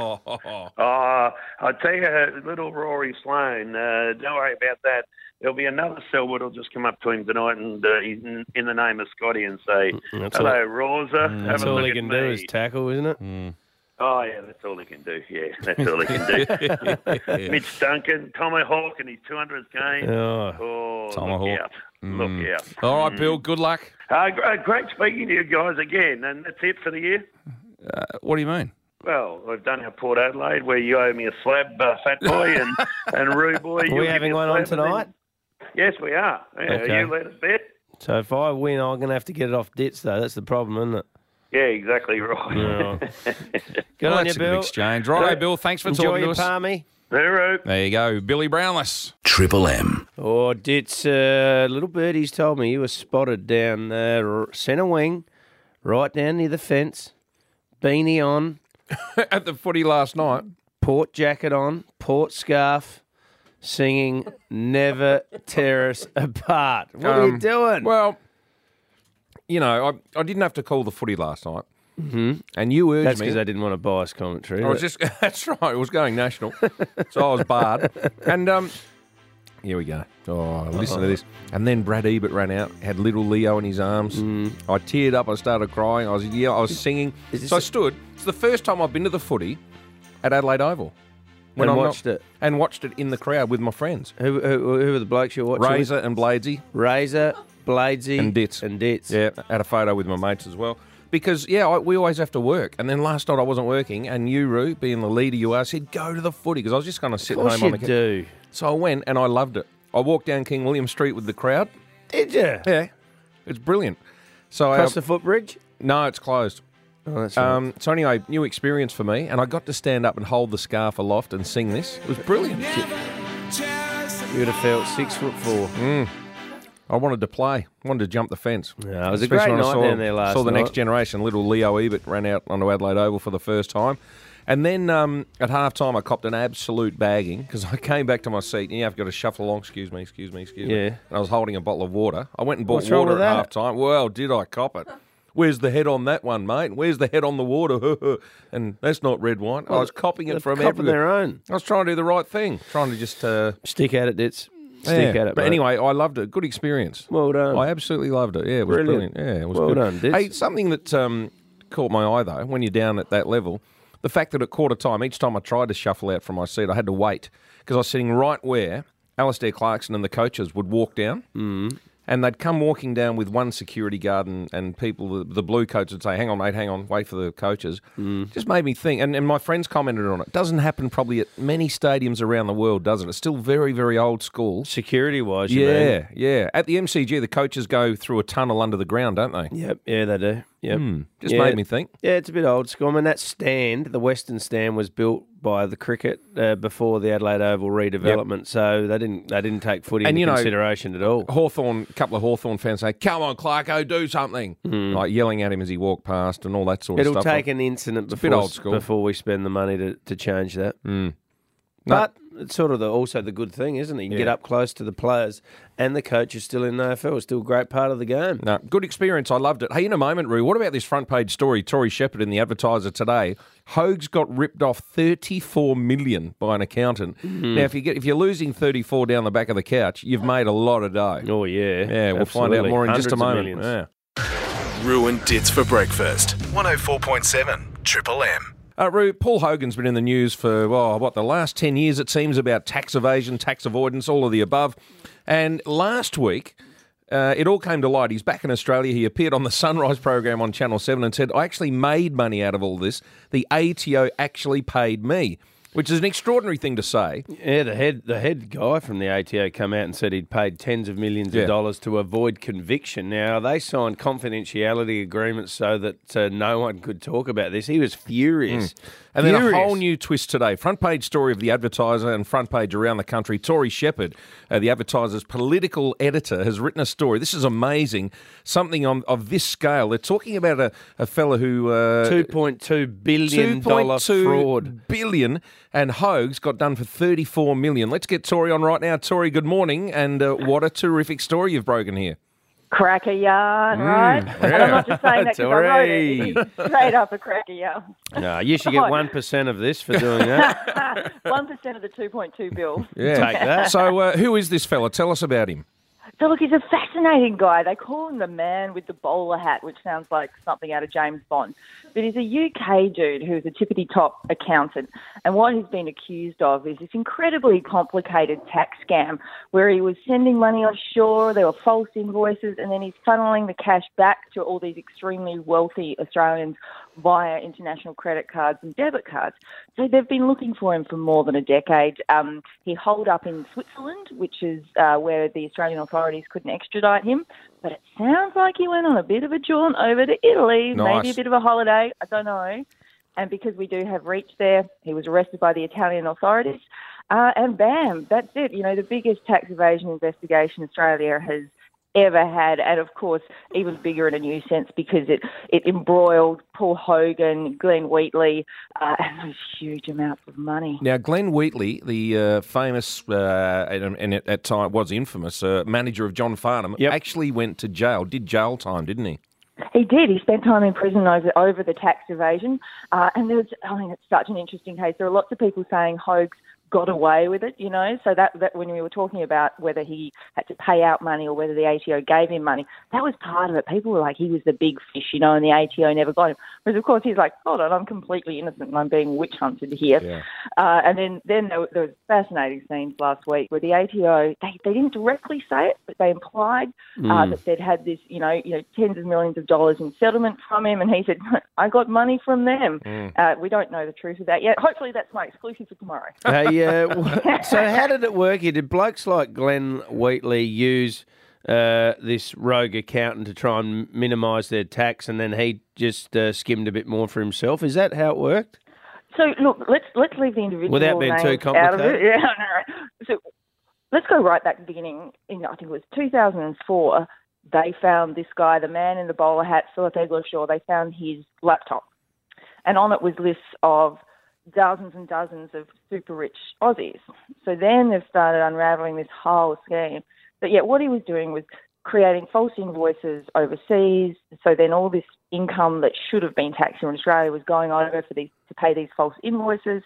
T: Oh, I tell you, little Rory Sloan, uh, don't worry about that. There'll be another Selwood who'll just come up to him tonight and uh, in, in the name of Scotty and say,
D: That's
T: hello,
D: all-
T: Rosa.
D: Mm,
T: Have
D: That's
T: a
D: all
T: look
D: he
T: at
D: can
T: me.
D: do is tackle, isn't it?
C: Mm.
T: Oh, yeah, that's all he can do. Yeah, that's all he can do. Mitch Duncan, Tomahawk, and his two hundredth game.
D: Oh,
T: Oh,
C: Tomahawk.
T: look out.
C: Mm.
T: Look out.
C: All right,
T: Mm.
C: Bill, good luck.
T: Uh, great, great speaking to you guys again, and that's it for the year.
C: Uh, what do you mean?
T: Well, we've done our Port Adelaide, where you owe me a slab, uh, Fat Boy, and, and Roo Boy.
D: Are
T: you'll
D: we
T: give
D: having
T: me a
D: one on
T: slab, and then-
D: tonight?
T: Yes, we are. Yeah,
D: Okay.
T: You let us bet.
D: So if I win, I'm going to have to get it off Ditz, though. That's the problem, isn't it?
T: Yeah, exactly right.
D: Yeah. Good
C: Well,
D: on
C: that's
D: you,
C: a good
D: Bill.
C: exchange. Right, Bill, thanks for
D: Enjoy
C: talking to
D: your
C: us.
D: palmy.
T: There
C: you go, Billy Brownless.
K: Triple M.
D: Oh, Ditz, uh, little birdies told me you were spotted down uh, centre wing, right down near the fence, beanie on,
C: At the footy last night.
D: Port jacket on, port scarf, singing "Never Tear Us Apart." What are you
C: Um,
D: doing?
C: Well, you know, I, I didn't have to call the footy last night.
D: Mm-hmm.
C: And you urged
D: That's
C: me.
D: because they didn't want to bias commentary.
C: I was just, that's right, it was going national. So I was barred. And um, here we go. Oh, listen to this. And then Brad Ebert ran out, had little Leo in his arms.
D: Mm.
C: I teared up, I started crying. I was, yeah, I was singing. So I stood. It's the first time I've been to the footy at Adelaide Oval.
D: And
C: I'm
D: watched
C: not-
D: it.
C: And watched it in the crowd with my friends.
D: Who, who, who are the blokes you're watching?
C: Razor and Bladesy.
D: Razor, Bladesy,
C: And Ditz.
D: and Ditz.
C: Yeah, had a photo with my mates as well. Because, yeah, I, we always have to work. And then last night I wasn't working, and you, Roo, being the leader you are, said, go to the footy, because I was just going to sit
D: Of course
C: home on the
D: you
C: couch.
D: do.
C: So I went, and I loved it. I walked down King William Street with the crowd.
D: Did you?
C: Yeah. It's brilliant. So
D: Across
C: I,
D: the footbridge?
C: No, it's closed.
D: Oh, that's right.
C: Um, so anyway, new experience for me, and I got to stand up and hold the scarf aloft and sing this. It was brilliant.
D: You would have felt six foot four.
C: Mm. I wanted to play. I wanted to jump the fence.
D: Yeah, it was a
C: Especially
D: great
C: when I
D: night
C: saw,
D: down there last
C: saw the
D: night.
C: next generation. Little Leo Ebert ran out onto Adelaide Oval for the first time. And then um, at half time, I copped an absolute bagging because I came back to my seat and you have got to shuffle along. Excuse me, excuse me, excuse me.
D: Yeah.
C: And I was holding a bottle of water. I went and bought
D: What's wrong
C: water
D: with
C: at
D: that?
C: half time. Well, did I cop it? Where's the head on that one, mate? Where's the head on the water? And that's not red wine. I was copying it
D: They're
C: from
D: copping
C: everywhere.
D: their own.
C: I was trying to do the right thing. Trying to just... Uh,
D: Stick at it, Ditz. Stick
C: yeah.
D: at it,
C: But
D: mate.
C: anyway, I loved it. Good experience.
D: Well done.
C: I absolutely loved it. Yeah, it was
D: Brilliant.
C: brilliant. Yeah, it was
D: Well
C: good.
D: done, Ditz.
C: Hey, something that um, caught my eye, though, when you're down at that level, the fact that at quarter time, each time I tried to shuffle out from my seat, I had to wait because I was sitting right where Alistair Clarkson and the coaches would walk down.
D: Mm.
C: And they'd come walking down with one security guard and, and people, the, the blue coach would say, hang on, mate, hang on, wait for the coaches.
D: Mm.
C: Just made me think, and, and my friends commented on it. Doesn't happen probably at many stadiums around the world, does it? It's still very, very old school.
D: Security-wise, you
C: Yeah,
D: mean?
C: yeah. At the M C G, the coaches go through a tunnel under the ground, don't they?
D: Yep, yeah, they do. Yep.
C: Hmm, just
D: Yeah.
C: made me think.
D: Yeah, it's a bit old school. I mean, that stand, the Western stand, was built by the cricket uh, before the Adelaide Oval redevelopment, so they didn't they didn't take footy
C: And,
D: into
C: you know,
D: consideration at all.
C: Hawthorn, a couple of Hawthorn fans say, come on, Clarko, do something. Like yelling at him as he walked past and all that sort
D: It'll
C: of stuff.
D: take an incident
C: It's a
D: before,
C: bit old school.
D: before we spend the money to, to change that.
C: Mm.
D: But it's sort of the, also the good thing, isn't it? You can
C: Yeah.
D: get up close to the players and the coaches still in the A F L. It's still a great part of the game.
C: No, good experience. I loved it. Hey, in a moment, Roo, what about this front page story? Tory Shepherd in the Advertiser today. Hogues got ripped off thirty-four million dollars by an accountant.
D: Mhm.
C: Now, if you get if you're losing thirty-four down the back of the couch, you've made a lot of dough.
D: Oh yeah,
C: yeah. We'll find out
D: Absolutely.
C: more in just a
D: Hundreds of
C: moment.
D: millions.
C: Yeah.
E: Ruined Dits for breakfast. one oh four point seven Triple M.
C: Uh, Roo, Paul Hogan's been in the news for, well, what, the last ten years, it seems, about tax evasion, tax avoidance, all of the above. And last week, uh, it all came to light. He's back in Australia. He appeared on the Sunrise program on Channel seven and said, I actually made money out of all this. The A T O actually paid me, which is an extraordinary thing to say.
D: Yeah, the head the head guy from the A T O come out and said he'd paid tens of millions
C: Yeah.
D: of dollars to avoid conviction. Now, they signed confidentiality agreements so that uh, no one could talk about this. He was furious.
C: Mm. And then a
D: Furious.
C: whole new twist today. Front page story of the Advertiser and front page around the country. Tory Shepherd, uh, the Advertiser's political editor, has written a story. This is amazing. Something on of this scale. They're talking about a, a fella who... Uh,
D: two point two billion dollars
C: two point two
D: fraud.
C: billion, and Hogues got done for thirty-four million. Let's get Tory on right now. Tory, good morning, and uh, what a terrific story you've broken here.
U: Cracker yarn,
C: Mm,
U: right? And I'm not just saying that because I wrote it.
D: Tory.
U: It's straight up a cracker yarn.
D: No, you should get one percent of this for doing that.
U: One percent of the two point two bill.
C: Yeah.
D: Take that.
C: So uh, who is this fella? Tell us about him.
U: So look, he's a fascinating guy. They call him the man with the bowler hat, which sounds like something out of James Bond. But he's a U K dude who's a tippity-top accountant. And what he's been accused of is this incredibly complicated tax scam where he was sending money offshore, there were false invoices, and then he's funneling the cash back to all these extremely wealthy Australians via international credit cards and debit cards. So they've been looking for him for more than a decade. Um, he holed up in Switzerland, which is uh, where the Australian authorities couldn't extradite him. But it sounds like he went on a bit of a jaunt over to Italy,
C: Nice.
U: maybe a bit of a holiday, I don't know. And because we do have reach there, he was arrested by the Italian authorities. Uh, and bam, that's it. You know, the biggest tax evasion investigation Australia has ever had, and of course even bigger in a new sense because it, it embroiled Paul Hogan, Glenn Wheatley, uh, and those huge amounts of money.
C: Now, Glenn Wheatley, the uh, famous uh, and, and at that time was infamous uh, manager of John Farnham,
D: Yep.
C: actually went to jail, did jail time, didn't he?
U: He did. He spent time in prison over over the tax evasion, uh, and there was. I mean, it's such an interesting case. There are lots of people saying Hogs got away with it, you know. So that, that when we were talking about whether he had to pay out money or whether the A T O gave him money, that was part of it. People were like, he was the big fish, you know, and the A T O never got him. Whereas, of course, he's like, hold on, I'm completely innocent and I'm being witch hunted here.
C: Yeah.
U: Uh, and then, then there, were, there was fascinating scenes last week where the A T O, they, they didn't directly say it, but they implied uh,
D: Mm.
U: that they'd had this, you know, you know, tens of millions of dollars in settlement from him. And he said, I got money from them.
D: Mm.
U: Uh, we don't know the truth of that yet. Hopefully that's my exclusive for tomorrow.
D: Hey, uh, so how did it work here? Did blokes like Glenn Wheatley use uh, this rogue accountant to try and minimise their tax, and then he just uh, skimmed a bit more for himself? Is that how it worked?
U: So look, let's let's leave the individual
D: Without being too
U: names out of it.
D: complicated?
U: Yeah, no. So let's go right back to the beginning. In, I think it was two thousand four. They found this guy, the man in the bowler hat, Philip Eglishaw. They found his laptop, and on it was lists of dozens and dozens of super rich Aussies. So then they've started unravelling this whole scheme. But yet what he was doing was creating false invoices overseas. So then all this income that should have been taxed here in Australia was going over for these to pay these false invoices.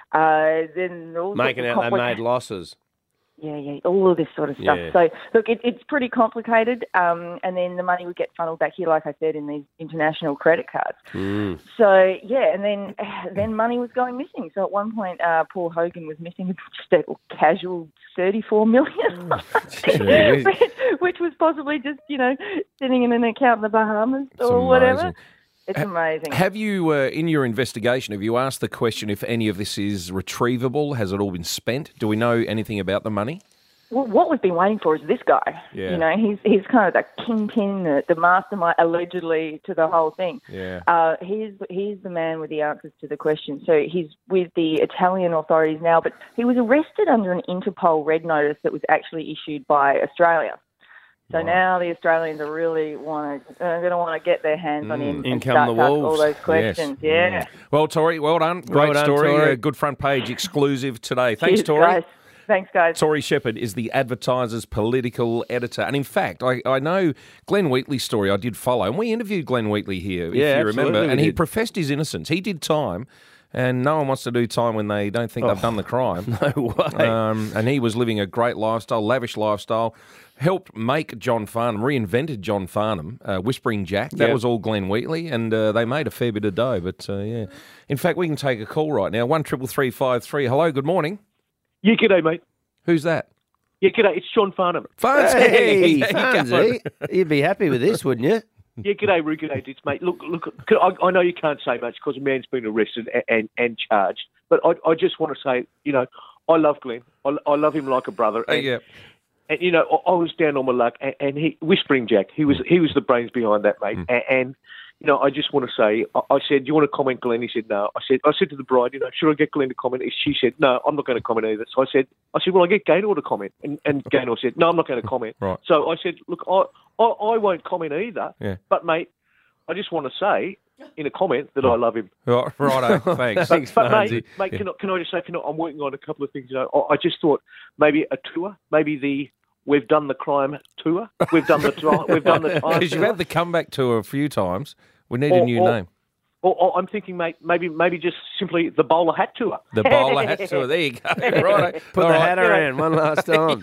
U: Uh, then all
D: Making
U: sorts
D: out
U: of
D: they
U: compli-
D: made losses.
U: Yeah, yeah, all of this sort of stuff.
D: Yeah.
U: So, look, it, it's pretty complicated, um, and then the money would get funneled back here, like I said, in these international credit cards.
D: Mm.
U: So, yeah, and then then money was going missing. So at one point, uh, Paul Hogan was missing just a casual thirty-four million dollars, which, which was possibly just, you know, sitting in an account in the Bahamas
C: It's
U: or whatever.
C: amazing.
U: It's
C: Ha-
U: amazing.
C: Have you, uh, in your investigation, have you asked the question if any of this is retrievable? Has it all been spent? Do we know anything about the money?
U: Well, what we've been waiting for is this guy.
C: Yeah.
U: You know, he's he's kind of the kingpin, the, the mastermind, allegedly, to the whole thing.
C: Yeah.
U: Uh, he's he's the man with the answers to the question. So he's with the Italian authorities now, but he was arrested under an Interpol red notice that was actually issued by Australia. So now the Australians are really want to uh, going to want to get their hands on him
C: In
U: and
C: come
U: start
C: the
U: to ask all
C: Wolves.
U: those questions.
C: Yes.
U: Yeah.
C: Well, Tori, well done. Great
U: Well done,
C: story.
U: Tori.
C: Uh, good front page exclusive today. Thanks,
U: Cheers,
C: Tori.
U: guys. Thanks, guys.
C: Tori Shepherd is the Advertiser's political editor. And in fact, I, I know Glenn Wheatley's story I did follow, and we interviewed Glenn Wheatley here, if
D: Yeah,
C: you remember,
D: absolutely we
C: and he
D: did.
C: professed his innocence. He did time, and no one wants to do time when they don't think they've done the crime.
D: No way.
C: Um, and he was living a great lifestyle, lavish lifestyle, helped make John Farnham, reinvented John Farnham, uh, Whispering Jack. That
D: Yep.
C: was all Glenn Wheatley, and uh, they made a fair bit of dough. But, uh, yeah. In fact, we can take a call right now, one triple three five three. Hello, good morning.
B: Yeah, g'day, mate.
C: Who's that?
B: Yeah, g'day. It's John Farnham.
C: Farnsy.
D: Hey,
C: How you
D: Farnsy.
C: going?
D: You'd be happy with this, wouldn't you?
B: Yeah, g'day, Roo. G'day, Dits, mate. Look, look. I, I know you can't say much because a man's been arrested and, and, and charged, but I, I just want to say, you know, I love Glenn. I, I love him like a brother.
C: Uh,
B: And,
C: yeah.
B: and you know, I, I was down on my luck, and, and he, Whispering Jack, he was he was the brains behind that, mate. And, and you know, I just want to say, I, I said, do you want to comment, Glenn? He said, no. I said, I said to the bride, you know, should I get Glenn to comment? She said, no, I'm not going to comment either. So I said, I said, well, I get Gaynor to comment, and, and Gaynor said, no, I'm not going to comment.
C: Right.
B: So I said, look, I, I I won't comment either.
C: Yeah.
B: But mate, I just want to say in a comment that I love him.
C: Right, righto, thanks.
B: But,
C: Thanks,
B: but
C: Farnsy.
B: mate, mate,
C: Yeah.
B: can, I, can I just say, can I, I'm working on a couple of things. You know, I, I just thought maybe a tour, maybe the We've Done the Crime tour. We've done the time. We've done the time.
C: Because you've
B: tour.
C: had the comeback tour a few times. We need
B: Or-
C: a new
B: or-
C: name.
B: Or, or I'm thinking, mate, maybe maybe just simply the bowler hat tour.
C: The bowler hat tour. There you go. Right.
D: Put the hat around one last time.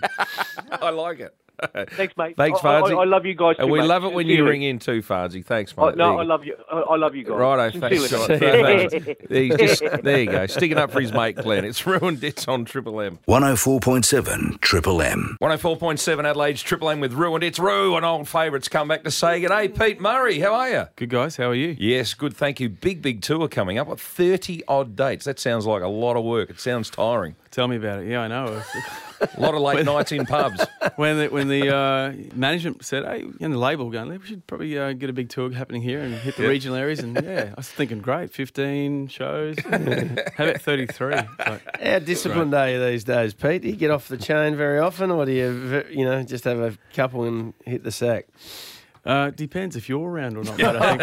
C: I like it.
B: Thanks, mate.
C: Thanks,
B: I, I,
C: Farnsy.
B: I love you guys.
C: And
B: too,
C: we
B: mate.
C: love it when you
B: Sincerely.
C: ring in too, Farnsy. Thanks,
B: Oh,
C: mate.
B: no,
C: There
B: I
C: you
B: love you. I, I love you guys.
C: Righto, thanks,
B: Sincerely,
C: John.
B: mate.
C: Thanks. He's just, there you go, sticking up for his mate Glenn. It's Ruined It's on Triple M.
E: one oh four point seven Triple M.
C: one oh four point seven Adelaide's Triple M with Ruined It's. Rue, an old favourite's come back to say g'day. Pete Murray, how are you?
S: Good, guys. How are you?
C: Yes, good, thank you. Big, big tour coming up. What, thirty-odd dates? That sounds like a lot of work. It sounds tiring.
S: Tell me about it. Yeah, I know.
C: A lot of late nights in pubs.
S: When the, when
G: and the uh, management said, "Hey, and the label going, we should probably uh, get a big tour happening here and hit the
C: Yeah.
G: regional areas." And yeah, I was thinking, great, fifteen shows. How about thirty-three? Like,
D: How disciplined are you these days, Pete? Do you get off the chain very often, or do you, you know, just have a couple and hit the sack?
G: Uh, depends if you're around or not, mate, I think.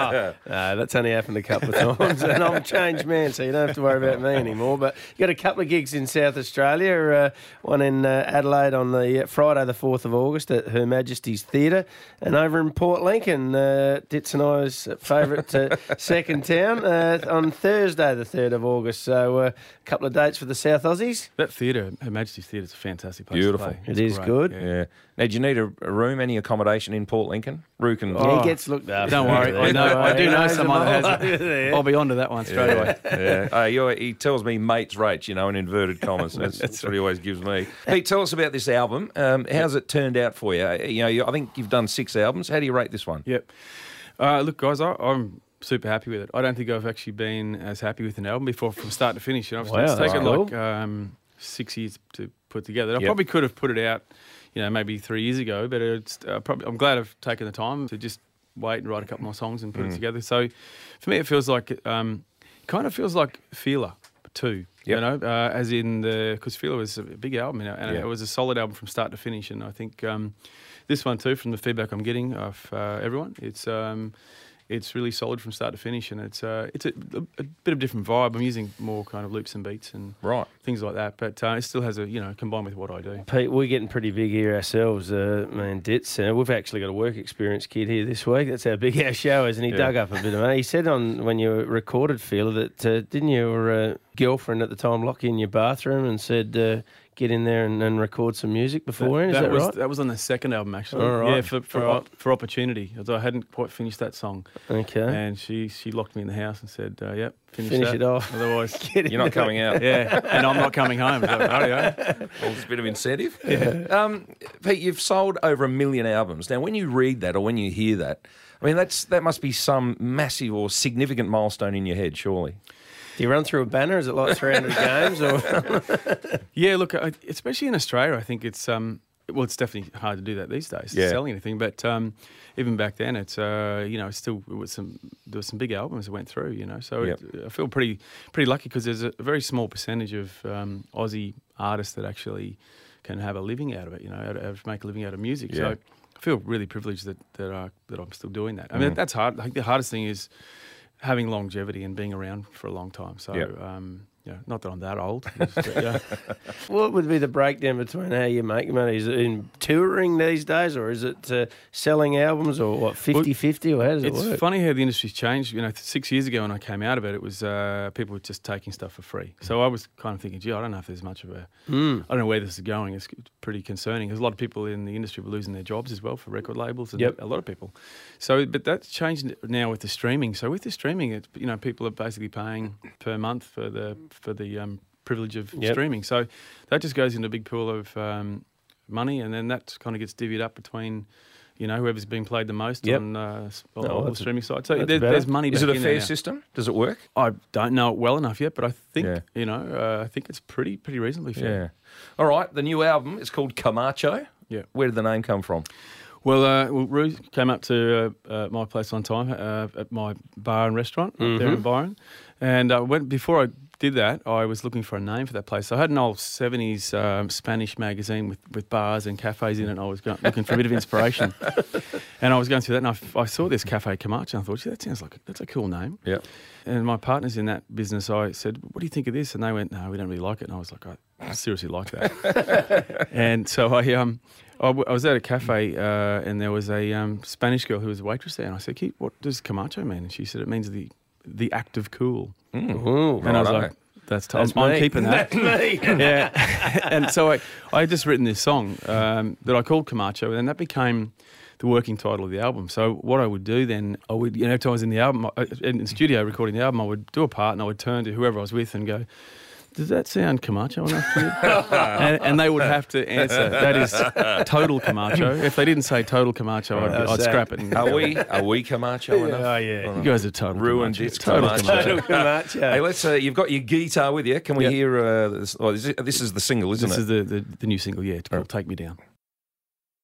D: No, that's only happened a couple of times, and I'm a changed man, so you don't have to worry about me anymore. But you got a couple of gigs in South Australia, uh, one in uh, Adelaide on the uh, Friday the fourth of August at Her Majesty's Theatre, and over in Port Lincoln, uh, Ditz and I's favourite uh, second town, uh, on Thursday the third of August. So uh, a couple of dates for the South Aussies.
G: That theatre, Her Majesty's Theatre, is a fantastic place
C: Beautiful.
G: to play.
D: It
G: It's
D: is
G: great,
D: good.
G: yeah.
C: Yeah. Now, do you need a, a room, any accommodation in Port Lincoln? Roo can...
D: Oh, he gets looked after.
G: Don't worry, I know. I do know someone that has it.
D: Yeah.
G: I'll be onto that one straight away.
C: Yeah. Uh, you're, he tells me mates rates, you know, in inverted commas. That's, that's what he always gives me. Pete, tell us about this album. Um, how's it turned out for you? You know, you, I think you've done six albums. How do you rate this one?
G: Yep. Uh, look, guys, I, I'm super happy with it. I don't think I've actually been as happy with an album before from start to finish. You know,
D: Wow,
G: it's
D: that's
G: taken
D: cool.
G: like um, six years to put together. I
C: Yep.
G: probably could have put it out, you know, maybe three years ago, but it's uh, probably, I'm glad I've taken the time to just wait and write a couple more songs and put
C: Mm.
G: it together. So for me, it feels like, um, kind of feels like Feeler too.
C: Yep.
G: You know, uh, as in the, because Feeler was a big album, you know, and
C: Yeah.
G: it was a solid album from start to finish. And I think um, this one too, from the feedback I'm getting of uh, everyone, it's um, it's really solid from start to finish, and it's uh, it's a, a, a bit of different vibe. I'm using more kind of loops and beats and
C: Right.
G: things like that, but uh, it still has a, you know, combined with what I do.
D: Pete, we're getting pretty big here ourselves, uh, man, Ditz. Uh, we've actually got a work experience kid here this week. That's how big our show is, and he
C: Yeah.
D: dug up a bit of money. He said on when you recorded Feeler that uh, didn't your uh, girlfriend at the time lock you in your bathroom and said uh, get in there and, and record some music beforehand? Is that,
G: was
D: right?
G: that was on the second album actually.
D: All right.
G: Yeah, for for,
D: All right.
G: for opportunity. Although I hadn't quite finished that song.
D: Okay.
G: And she she locked me in the house and said, uh, "Yep, finish,
D: Finish
G: that.
D: it off.
G: Otherwise,
D: Get in
C: You're not
D: there.
C: coming out.
G: yeah, and I'm not coming home." So, oh, yeah.
C: Well, it's a bit of incentive. Yeah. Um, Pete, you've sold over a million albums. Now, when you read that or when you hear that, I mean, that's that must be some massive or significant milestone in your head, surely.
D: Do you run through a banner? Is it like three hundred games? Or
G: Yeah, look, I, especially in Australia, I think it's um, well, it's definitely hard to do that these days,
C: Yeah.
G: selling anything. But um, even back then, it's uh, you know, it's still it was some there were some big albums that went through, you know. So
C: Yep.
G: it, I feel pretty pretty lucky because there's a very small percentage of um, Aussie artists that actually can have a living out of it, you know, out of, make a living out of music.
C: Yeah.
G: So I feel really privileged that that, uh, that I'm still doing that. I mean,
C: Mm.
G: that's hard. I think the hardest thing is having longevity and being around for a long time. So,
C: Yep.
G: um, yeah, not that I'm that old. But, yeah.
D: what would be the breakdown between how you make money? Is it in touring these days, or is it uh, selling albums, or what, fifty-fifty, or how does it
G: It's
D: work?
G: funny how the industry's changed. You know, six years ago when I came out of it, it was uh, people were just taking stuff for free. So I was kind of thinking, gee, I don't know if there's much of a,
D: Mm.
G: I don't know where this is going. It's pretty concerning. There's a lot of people in the industry were losing their jobs as well for record labels, and
D: Yep.
G: a lot of people. So, but that's changed now with the streaming. So with the streaming, it's, you know, people are basically paying per month for the for the um, privilege of
D: Yep.
G: streaming. So that just goes into a big pool of um, money, and then that kind of gets divvied up between, you know, whoever's being played the most
D: Yep.
G: on uh, s-
D: No,
G: all the
D: that's-
G: streaming sites. So
D: that's
G: there,
D: better.
G: there's money.
C: Is
G: back
C: it a
G: in
C: fair
G: there now.
C: system? Does it work?
G: I don't know it well enough yet, but I think
C: Yeah.
G: you know, uh, I think it's pretty pretty reasonably fair.
C: Yeah. All right. The new album is called Camacho.
G: Yeah.
C: Where did the name come from?
G: Well, uh, well, Rue came up to uh, uh, my place one time uh, at my bar and restaurant up there in
D: Mhm.
G: Byron, and uh, when before I did that, I was looking for a name for that place. So I had an old seventies um, Spanish magazine with, with bars and cafes in it, and I was going, looking for a bit of inspiration. And I was going through that, and I, f- I saw this Cafe Camacho, and I thought, gee, that sounds like a, that's a cool name.
C: Yeah.
G: And my partners in that business, I said, what do you think of this? And they went, no, we don't really like it. And I was like, I, I seriously like that. And so I um I, w- I was at a cafe uh, and there was a um, Spanish girl who was a waitress there, and I said, "Keith, what does Camacho mean?" And she said, "It means the the act of cool."
C: Mm.
D: Ooh,
G: And I was
C: righto.
G: like, "That's, t-
D: That's
G: I'm, I'm
D: me.
G: keeping that."
D: That's me.
G: Yeah. And so I I had just written this song um, that I called Camacho, and that became the working title of the album. So what I would do then, I would, you know, every time I was in the album, I- in the studio recording the album, I would do a part and I would turn to whoever I was with and go, does that sound Camacho enough to you? and, and they would have to answer, that is total Camacho. If they didn't say total Camacho, I'd,
C: Right.
G: I'd scrap it. And,
C: Are we? Are we Camacho enough?
D: Oh, yeah.
G: You guys are total
C: Ruined
G: Camacho.
C: its
G: Total
C: Camacho.
G: Camacho.
D: Total Camacho.
C: Hey, let's. Uh, you've got your guitar with you. Can we
G: Yep.
C: hear? Uh, this, oh, this, is, this is the single, isn't
G: This
C: it?
G: is the, the, the new single, yeah. It's called Take Me Down.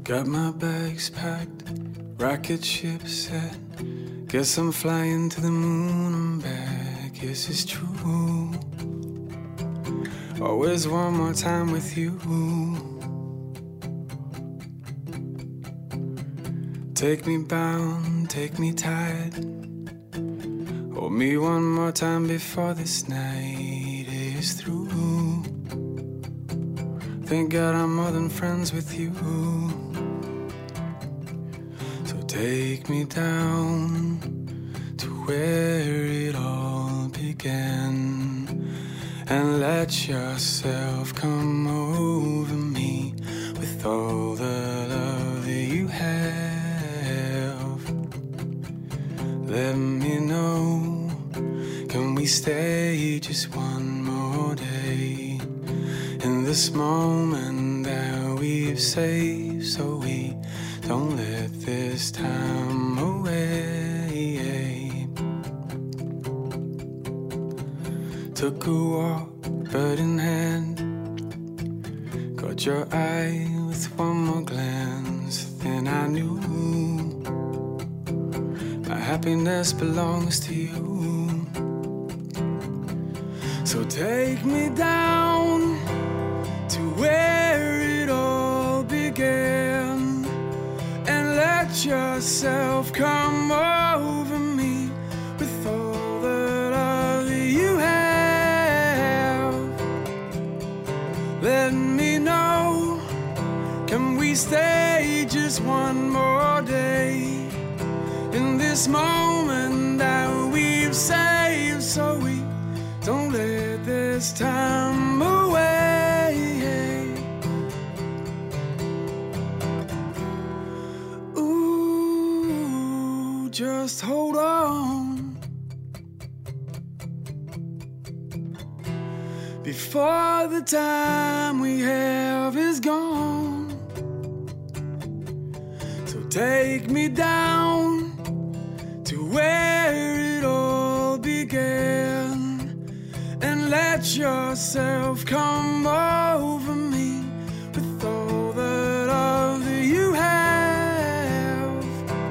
H: Got my bags packed, rocket ship set. Guess I'm flying to the moon and back. Yes, it's true. Always one more time with you. Take me bound, take me tight. Hold me one more time before this night is through. Thank God I'm more than friends with you. So take me down to where it all began, and let yourself come over me with all the love that you have. Let me know, can we stay just one more day in this moment that we've saved, so we don't let this time away. Took a walk, bird in hand, caught your eye with one more glance. Then I knew my happiness belongs to you. So take me down to where it all began, and let yourself come over me with all the love that you have. Let me know, can we stay just one more day in this moment that we've saved, so we don't let this time away. Ooh, just hold on before the time we have is gone. So take me down to where it all began, and let yourself come over me with all the love that you have.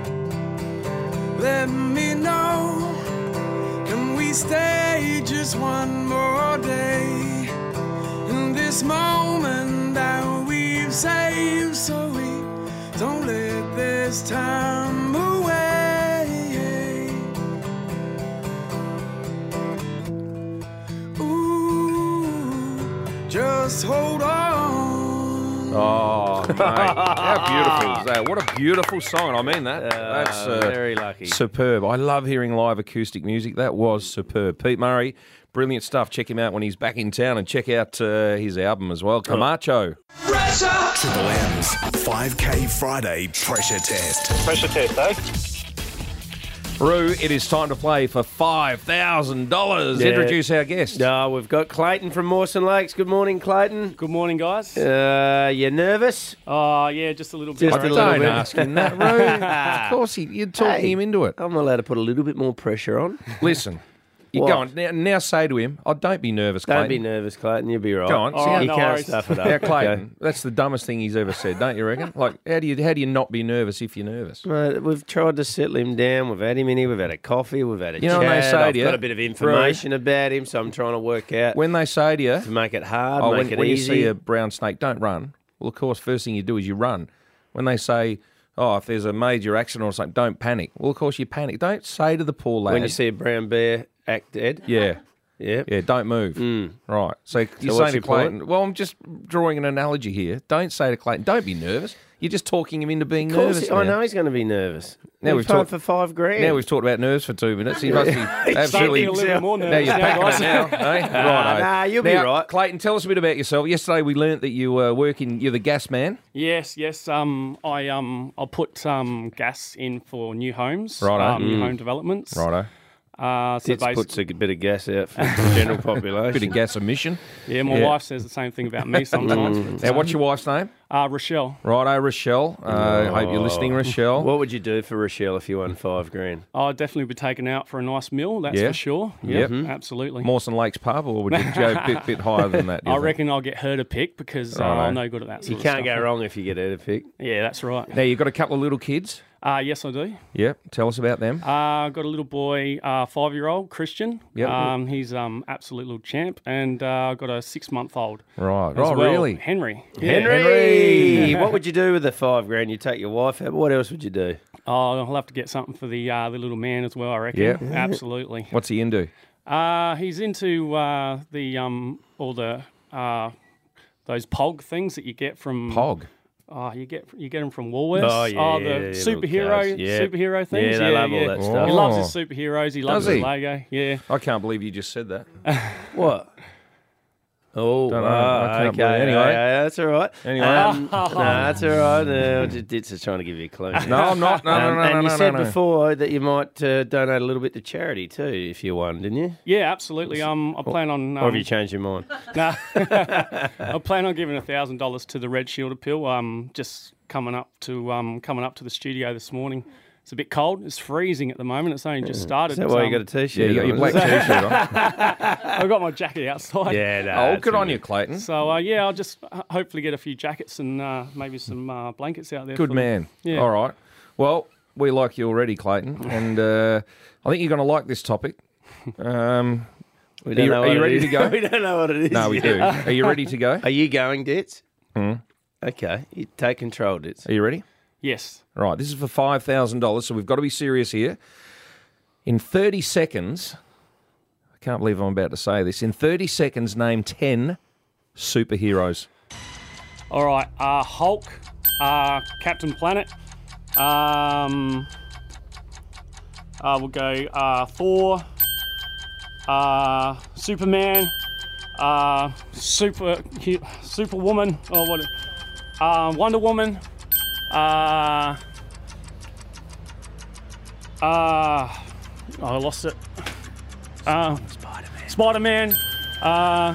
H: Let me know, can we stay just one more day in this moment that we've saved, so we don't let this time away. Just hold on.
C: Oh, mate. How beautiful is that? What a beautiful song. I mean that.
D: Uh,
C: That's uh,
D: very lucky.
C: Superb. I love hearing live acoustic music. That was superb. Pete Murray, brilliant stuff. Check him out when he's back in town, and check out uh, his album as well, Camacho.
E: Triple M's five K Friday pressure test.
P: Pressure test, eh?
C: Roo, it is time to play for five thousand dollars.
D: Yeah.
C: Introduce our guest.
D: No, we've got Clayton from Mawson Lakes. Good morning, Clayton.
V: Good morning, guys.
D: Uh, you nervous?
V: Oh, yeah, just a little bit.
D: Just a little
C: Don't
D: bit.
C: ask him that, Roo. Of course, he, you're talking
D: Hey,
C: him into it.
D: I'm allowed to put a little bit more pressure on.
C: Listen, you
D: What?
C: go on. Now, now say to him, oh, don't be nervous,
D: Don't
C: Clayton.
D: be nervous, Clayton. You'll be right.
C: Go on.
V: All
C: see
V: right,
C: how
D: you
V: no
D: can't
V: worries.
D: stuff it up.
C: Now, Clayton,
D: Okay.
C: that's the dumbest thing he's ever said, don't you reckon? Like, how do you how do you not be nervous if you're nervous?
D: Mate, we've tried to settle him down. We've had him in here. We've had a coffee. We've had a
C: You know
D: chat.
C: when they say
D: I've
C: to you,
D: got a bit of information about him, so I'm trying to work out
C: When they say to you,
D: to make it hard,
C: oh,
D: make
C: when,
D: it
C: when you
D: easy.
C: see a brown snake, don't run. Well, of course, first thing you do is you run. When they say, oh, if there's a major accident or something, don't panic. Well, of course, you panic. Don't say to the poor lad.
D: When you see a brown bear act dead.
C: Yeah.
D: Yeah.
C: Yeah, don't move.
D: Mm.
C: Right. So you're
D: what's
C: saying to
D: your
C: Clayton,
D: point?
C: well, I'm just drawing an analogy here. Don't say to Clayton, don't be nervous. You're just talking him into being
D: Of course,
C: nervous.
D: he- I
C: now.
D: know he's going to be nervous.
C: Now
D: He's
C: we've
D: playing
C: talked
D: for five grand.
C: Now we've talked about nerves for two minutes. He must be absolutely.
V: a little bit more
C: now
V: nervous
C: you're
V: now,
C: packing
V: guys.
C: it now. Eh?
D: Nah,
C: Righto.
D: nah, you'll be
C: Now,
D: right.
C: Clayton, tell us a bit about yourself. Yesterday we learnt that you were working. You're the gas man.
V: Yes, yes. Um, I um, I'll put um gas in for new homes,
C: Righto.
V: um, new
C: Mm.
V: home developments.
C: Righto.
V: Uh, so
D: It
V: basi-
D: puts a bit of gas out for the general population.
C: Bit of gas emission.
V: yeah, my
C: Yeah.
V: wife says the same thing about me sometimes. but,
C: Now,
V: uh,
C: what's your wife's name?
V: Uh, Rochelle.
C: Righto, Rochelle. Uh, Hope you're listening, Rochelle.
D: What would you do for Rochelle if you won five grand?
V: I'd definitely be taken out for a nice meal, that's
C: Yeah.
V: for sure.
C: Yep.
V: Yeah, absolutely.
C: Mawson Lakes pub, or would you go a bit, bit higher than that? do you
V: I
C: think?
V: reckon I'll get her to pick because uh,
C: Righto.
V: I'm no good at that sort
D: You
V: of
D: can't
V: stuff.
D: go wrong if you get her to pick.
V: Yeah, that's right.
C: Now, you've got a couple of little kids.
V: Uh, yes, I do.
C: Yep. Tell us about them.
V: Uh, I've got a little boy, uh, five-year-old, Christian.
C: Yep.
V: Um, he's um absolute little champ. And uh, I've got a six-month-old.
C: Right.
V: as
C: Oh,
V: well,
C: really?
V: Henry.
D: Henry! What would you do with the five grand? You take your wife out, but what else would you do?
V: Oh, I'll have to get something for the uh, the little man as well, I reckon.
C: Yeah.
V: Absolutely.
C: What's he into?
V: Uh, he's into uh, the um all the uh, those Pog things that you get from
C: Pog?
V: Oh, you get you get them from Woolworths.
D: Oh, yeah,
V: the
D: yeah, yeah,
V: superhero
D: little cars. Yeah.
V: superhero things.
D: Yeah, they love all that stuff.
V: He loves
C: Oh.
V: his superheroes. He loves
C: Does
V: his
C: he?
V: Lego. Yeah.
C: I can't believe you just said that.
D: What? Oh,
C: Don't know.
D: ah,
C: I can't
D: okay.
C: believe- anyway.
D: yeah, that's all right.
C: Anyway.
D: Um, no, that's all right. No, just Ditz is trying to give you a clue.
C: No, I'm not. No, no,
D: Um,
C: no,
D: And
C: no,
D: you
C: no,
D: said
C: no, no.
D: before that you might uh, donate a little bit to charity too if you won, didn't you?
V: Yeah, absolutely. Um, I plan on. Um,
D: Or have you changed your mind?
V: No, I plan on giving a thousand dollars to the Red Shield Appeal. Um, just coming up to um coming up to the studio this morning. It's a bit cold. It's freezing at the moment. It's only just started.
D: Is that why you
V: Um,
D: got a t-shirt?
C: Yeah, you got your
D: on?
C: black t-shirt on.
V: I've got my jacket outside.
D: Yeah, no,
C: Oh,
D: that's
C: good on
D: really-
C: you, Clayton.
V: So uh, yeah, I'll just uh, hopefully get a few jackets and uh, maybe some uh, blankets out there.
C: Good
V: for
C: man.
V: Them. Yeah.
C: All right. Well, we like you already, Clayton, and uh, I think you're going to like this topic. Um,
D: We
C: are
D: don't
C: you,
D: know
C: are
D: what
C: you
D: it
C: ready
D: is.
C: to go?
D: We don't know what it is.
C: No, we do. Are you ready to go?
D: Are you going, Ditz?
C: Hmm.
D: Okay, you take control, Ditz.
C: Are you ready?
V: Yes.
C: Right, this is for five thousand dollars, so we've got to be serious here. In thirty seconds, I can't believe I'm about to say this, in thirty seconds, name ten superheroes.
V: All right. Uh, Hulk, uh, Captain Planet. Um, uh, we'll go uh, Thor, uh, Superman, uh, Super Hu- Superwoman. Or what? Uh, Wonder Woman. Uh, uh, I lost it. Uh, Spider-Man. Spider-Man. Uh,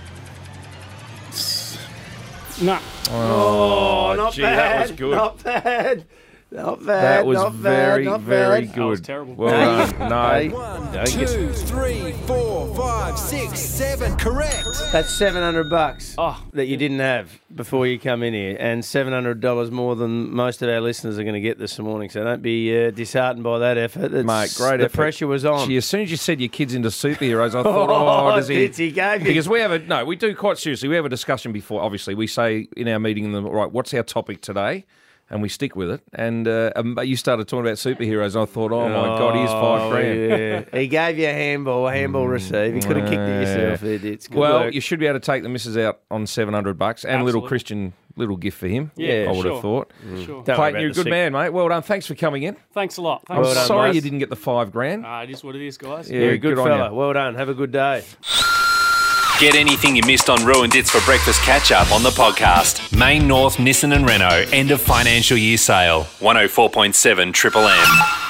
V: s- nah.
C: Oh,
D: not
C: gee,
D: bad.
C: that was good.
D: Not bad. Not bad.
C: That was
D: not
C: very,
D: bad, not
C: very
D: bad.
C: good.
V: That was terrible.
C: Well done. No.
D: Hey,
M: One,
D: don't get-
M: two, three, four, five, six, seven. Correct.
D: That's seven hundred bucks
V: Oh.
D: that you didn't have before you come in here, and seven hundred dollars more than most of our listeners are going to get this morning. So don't be uh, disheartened by that effort. It's,
C: Mate, great
D: The
C: effort.
D: pressure was on.
C: Gee, as soon as you said your kid's into superheroes, I thought, oh,
D: Oh,
C: does he?
D: Ditz, he gave you-
C: Because we have a no, we do quite seriously. We have a discussion before. Obviously, we say in our meeting, the right, what's our topic today, and we stick with it. And uh, um, you started talking about superheroes, and I thought, oh my god, here's five grand.
D: Yeah. He gave you a handball, a handball receive. You could have kicked it yourself there, Ditz. Good
C: Well,
D: work.
C: you should be able to take the missus out on seven hundred bucks and a little
V: Absolutely.
C: Christian little gift for him.
V: Yeah,
C: I would
V: sure.
C: have thought.
V: Sure.
D: Don't worry
C: Clayton,
D: about
C: you're a
D: the
C: good
D: sick-
C: man, mate. Well done. Thanks for coming in.
V: Thanks a lot.
C: I'm
V: Thanks.
D: done,
C: sorry
D: mate.
C: you didn't get the five grand.
V: Uh, it is what it is, guys.
C: Yeah,
D: You're a good,
C: good on
D: fella.
C: you.
D: Well done. Have a good day.
A: Get anything you missed on Ruined It's for Breakfast catch up on the podcast. Main North, Nissan and Renault end of financial year sale. one oh four point seven Triple M.